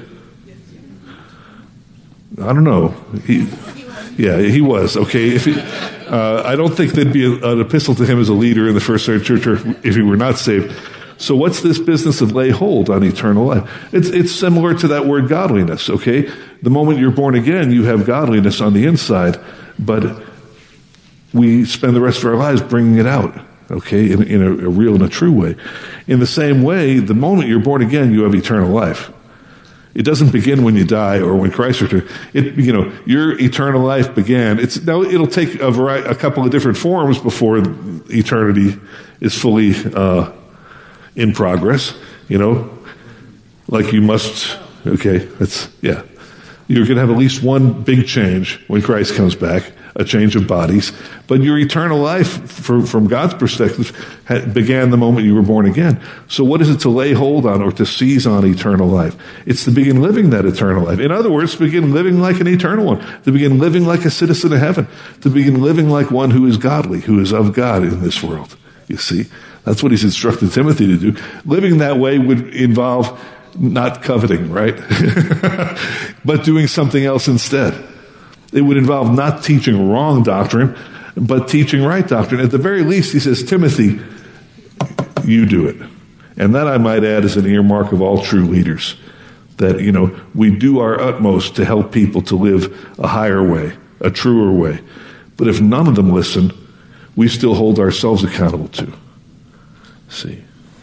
I don't know. He, yeah, he was. Okay. If he, uh, I don't think there'd be a, an epistle to him as a leader in the first century church if he were not saved. So what's this business of lay hold on eternal life? It's, it's similar to that word godliness, okay? The moment you're born again, you have godliness on the inside, but we spend the rest of our lives bringing it out, okay, in, in a, a real and a true way. In the same way, the moment you're born again, you have eternal life. It doesn't begin when you die or when Christ returns. It, you know, your eternal life began. It's now it'll take a variety, a couple of different forms before eternity is fully uh, in progress. You know, like you must. Okay, that's yeah. You're going to have at least one big change when Christ comes back. a change of bodies, but your eternal life, for, from God's perspective, had, began the moment you were born again. So what is it to lay hold on or to seize on eternal life? It's to begin living that eternal life. In other words, to begin living like an eternal one, to begin living like a citizen of heaven, to begin living like one who is godly, who is of God in this world. You see, that's what he's instructed Timothy to do. Living that way would involve not coveting, right? But doing something else instead. It would involve not teaching wrong doctrine, but teaching right doctrine. At the very least, he says, Timothy, you do it. And that, I might add, is an earmark of all true leaders. That, you know, we do our utmost to help people to live a higher way, a truer way. But if none of them listen, we still hold ourselves accountable to. See?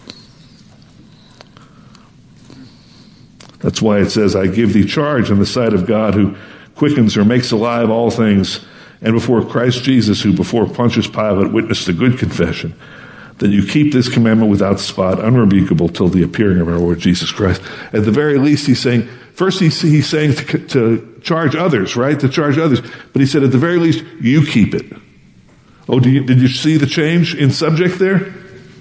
That's why it says, I give thee charge in the sight of God who quickens or makes alive all things, and before Christ Jesus, who before Pontius Pilate witnessed a good confession, that you keep this commandment without spot, unrebukable, till the appearing of our Lord Jesus Christ. At the very least, he's saying, first he's, he's saying to, to charge others, right? To charge others. But he said, at the very least, you keep it. Oh, do you, did you see the change in subject there?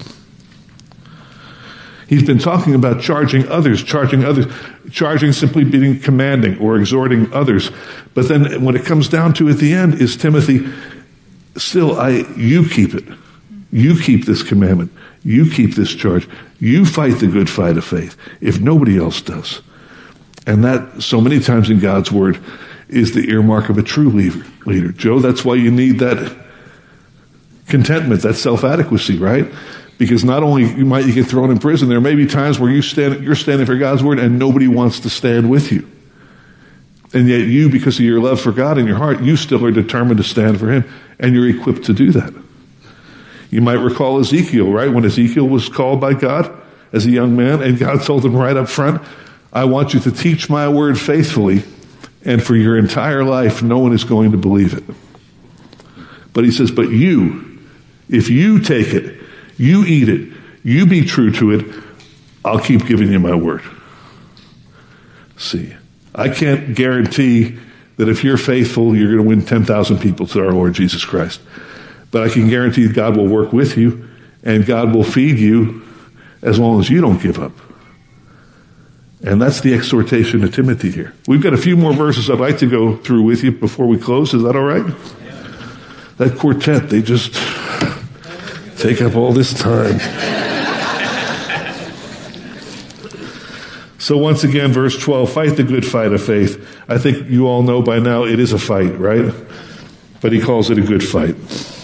He's been talking about charging others, charging others, charging simply being commanding or exhorting others. But then when it comes down to at the end is Timothy, still I, you keep it. You keep this commandment. You keep this charge. You fight the good fight of faith if nobody else does. And that so many times in God's word is the earmark of a true leader. Joe, that's why you need that contentment, that self-adequacy, right? Because not only you might you get thrown in prison, there may be times where you stand, you're standing for God's word and nobody wants to stand with you. And yet you, because of your love for God in your heart, you still are determined to stand for him, and you're equipped to do that. You might recall Ezekiel, right? When Ezekiel was called by God as a young man, and God told him right up front, I want you to teach my word faithfully, and for your entire life, no one is going to believe it. But he says, but you, if you take it, you eat it, you be true to it, I'll keep giving you my word. See, I can't guarantee that if you're faithful, you're going to win ten thousand people to our Lord Jesus Christ. But I can guarantee God will work with you, and God will feed you as long as you don't give up. And that's the exhortation to Timothy here. We've got a few more verses I'd like to go through with you before we close. Is that all right? That quartet, they just take up all this time. So once again, verse twelve, fight the good fight of faith. I think you all know by now it is a fight, right? But he calls it a good fight.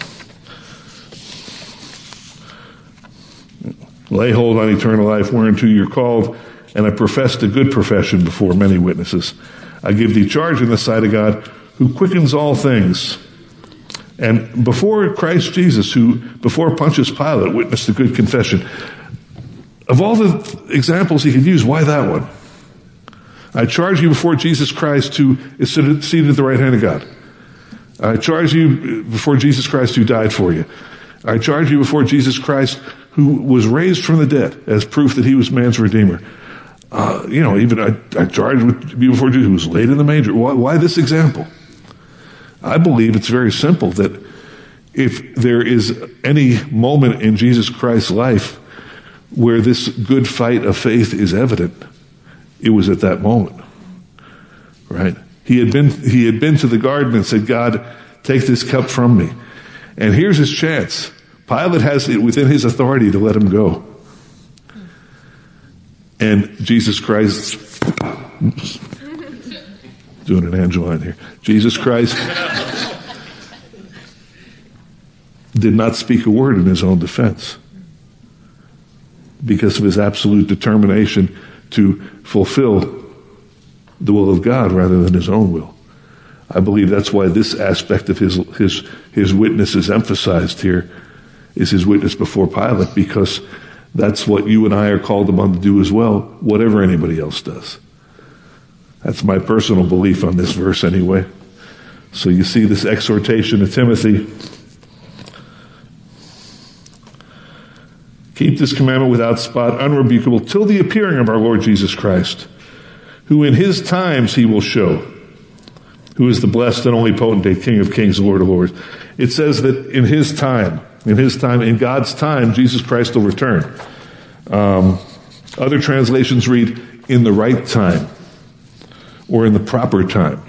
Lay hold on eternal life, whereunto you're called, and I professed a good profession before many witnesses. I give thee charge in the sight of God, who quickens all things. And before Christ Jesus, who before Pontius Pilate witnessed a good confession, of all the examples he could use, why that one? I charge you before Jesus Christ, who is seated at the right hand of God. I charge you before Jesus Christ, who died for you. I charge you before Jesus Christ, who was raised from the dead as proof that he was man's redeemer. Uh, you know, even I, I charge you before Jesus, who was laid in the manger. Why, why this example? I believe it's very simple that if there is any moment in Jesus Christ's life where this good fight of faith is evident, it was at that moment, right? He had been, he had been to the garden and said, God, take this cup from me. And here's his chance. Pilate has it within his authority to let him go. And Jesus Christ, oops, doing an Angeline here. Jesus Christ did not speak a word in his own defense because of his absolute determination to fulfill the will of God rather than his own will. I believe that's why this aspect of his his his witness is emphasized here, is his witness before Pilate, because that's what you and I are called upon to do as well, whatever anybody else does. That's my personal belief on this verse anyway. So you see this exhortation to Timothy. Keep this commandment without spot, unrebukable, till the appearing of our Lord Jesus Christ, who in his times he will show who is the blessed and only potentate, King of kings, Lord of lords. It says that in his time, in his time, in God's time, Jesus Christ will return. Um, other translations read, in the right time, or in the proper time.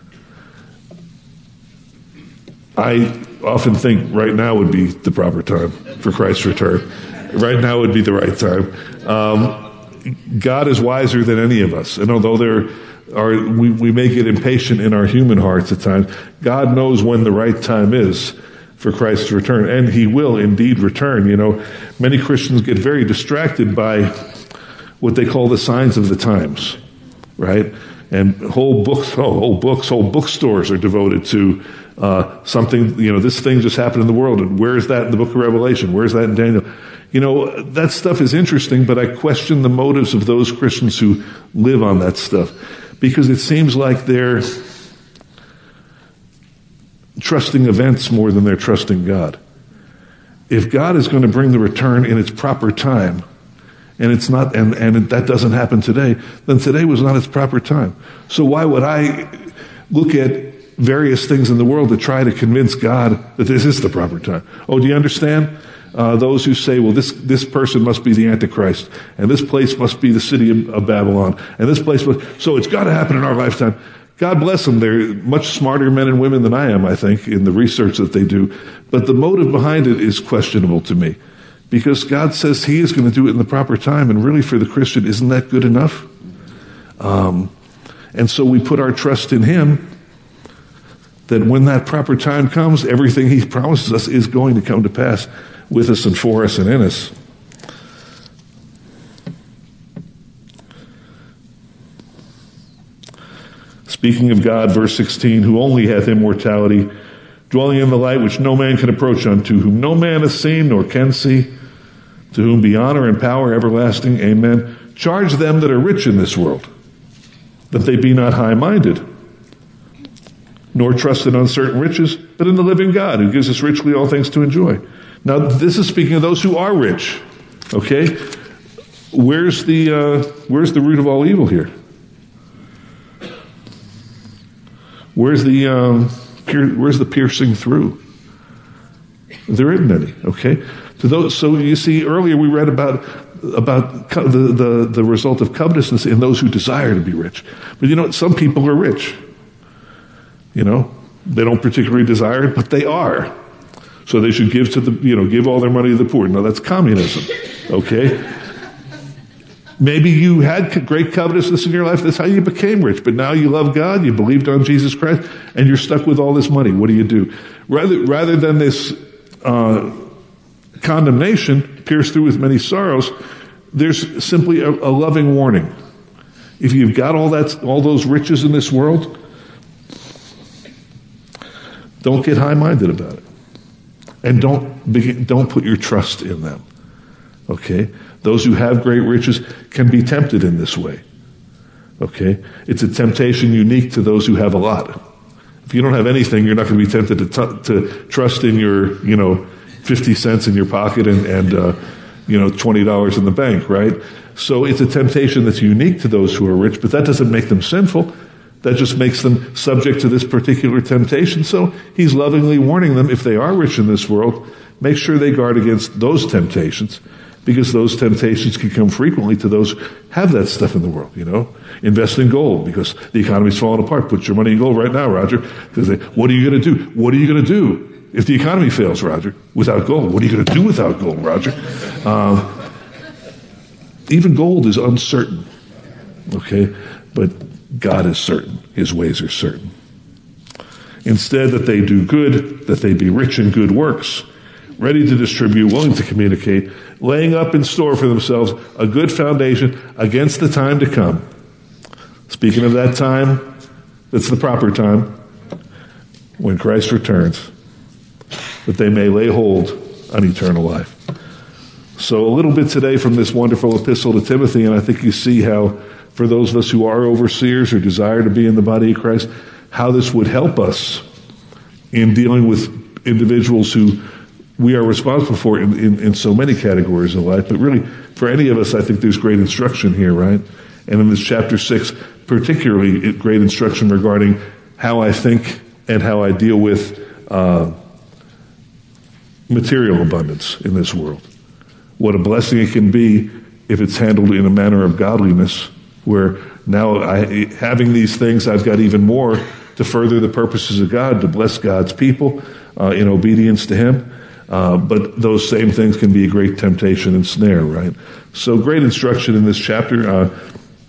I often think right now would be the proper time for Christ's return. Right now would be the right time. Um, God is wiser than any of us. And although there are, we, we may get impatient in our human hearts at times, God knows when the right time is for Christ's return. And he will indeed return. You know, many Christians get very distracted by what they call the signs of the times, right? And whole books, oh, whole books, whole bookstores are devoted to uh, something, you know, this thing just happened in the world. And where is that in the book of Revelation? Where is that in Daniel? You know, that stuff is interesting, but I question the motives of those Christians who live on that stuff. Because it seems like they're trusting events more than they're trusting God. If God is going to bring the return in its proper time, and it's not, and, and that doesn't happen today, then today was not its proper time. So why would I look at various things in the world to try to convince God that this is the proper time? Oh, do you understand? Uh, those who say, well, this, this person must be the Antichrist, and this place must be the city of, of Babylon, and this place must, so it's got to happen in our lifetime. God bless them. They're much smarter men and women than I am, I think, in the research that they do. But the motive behind it is questionable to me. Because God says he is going to do it in the proper time, and really for the Christian, isn't that good enough? Um, and so we put our trust in him, that when that proper time comes, everything he promises us is going to come to pass with us and for us and in us. Speaking of God, verse sixteen, who only hath immortality, dwelling in the light which no man can approach unto, whom no man hath seen nor can see, to whom be honor and power everlasting. Amen. Charge them that are rich in this world, that they be not high-minded, nor trust in uncertain riches, but in the living God, who gives us richly all things to enjoy. Now, this is speaking of those who are rich. Okay? Where's the, uh, where's the root of all evil here? Where's the, um, where's the piercing through? There isn't any, okay? So, those, so you see, earlier we read about about co- the, the, the result of covetousness in those who desire to be rich. But you know, some people are rich. You know, they don't particularly desire it, but they are. So they should give to the, you know, give all their money to the poor. Now that's communism, okay? Maybe you had great covetousness in your life. That's how you became rich. But now you love God, you believed on Jesus Christ, and you're stuck with all this money. What do you do? Rather, rather than this uh, condemnation pierced through with many sorrows, there's simply a, a loving warning. If you've got all that, all those riches in this world, don't get high-minded about it, and don't begin, don't put your trust in them. Okay. Those who have great riches can be tempted in this way. Okay? It's a temptation unique to those who have a lot. If you don't have anything, you're not going to be tempted to, t- to trust in your, you know, fifty cents in your pocket and, and uh, you know, twenty dollars in the bank, right? So it's a temptation that's unique to those who are rich, but that doesn't make them sinful. That just makes them subject to this particular temptation. So he's lovingly warning them, if they are rich in this world, make sure they guard against those temptations, because those temptations can come frequently to those who have that stuff in the world, you know. Invest in gold because the economy's falling apart. Put your money in gold right now, Roger. Because they, what are you going to do? What are you going to do if the economy fails, Roger, without gold? What are you going to do without gold, Roger? Um, even gold is uncertain, okay? But God is certain. His ways are certain. Instead, that they do good, that they be rich in good works, ready to distribute, willing to communicate, laying up in store for themselves a good foundation against the time to come. Speaking of that time, that's the proper time, when Christ returns, that they may lay hold on eternal life. So a little bit today from this wonderful epistle to Timothy, and I think you see how, for those of us who are overseers or desire to be in the body of Christ, how this would help us in dealing with individuals who we are responsible for in, in, in so many categories of life. But really, for any of us, I think there's great instruction here, right? And in this chapter six, particularly great instruction regarding how I think and how I deal with uh, material abundance in this world. What a blessing it can be if it's handled in a manner of godliness, where now I, having these things, I've got even more to further the purposes of God, to bless God's people uh, in obedience to Him. Uh, but those same things can be a great temptation and snare, right? So great instruction in this chapter. Uh,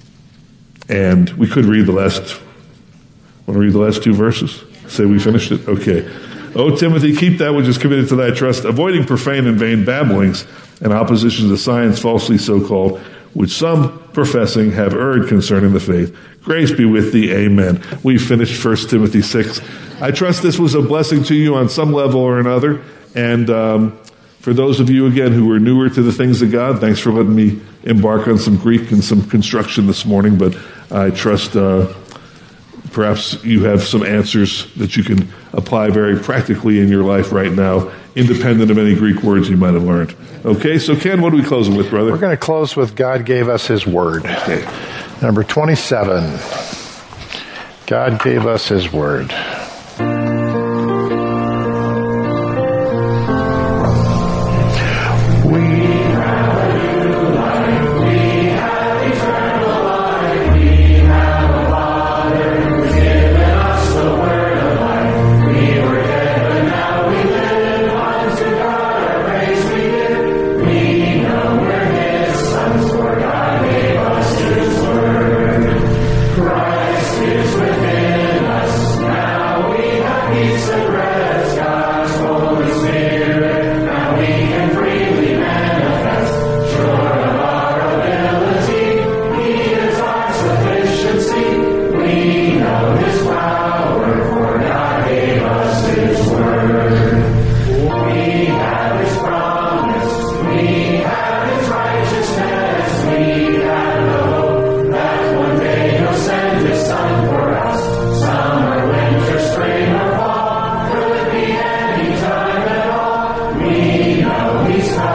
and we could read the last, want to read the last two verses? Say we finished it? Okay. O Timothy, keep that which is committed to thy trust, avoiding profane and vain babblings and oppositions to science falsely so called, which some professing have erred concerning the faith. Grace be with thee. Amen. We finished First Timothy six. I trust this was a blessing to you on some level or another. And um, for those of you, again, who are newer to the things of God, thanks for letting me embark on some Greek and some construction this morning. But I trust uh, perhaps you have some answers that you can apply very practically in your life right now, independent of any Greek words you might have learned. Okay, so Ken, what are we closing with, brother? We're going to close with God gave us His word. Okay. Number twenty-seven. God gave us His word.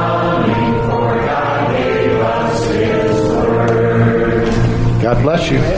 God bless you.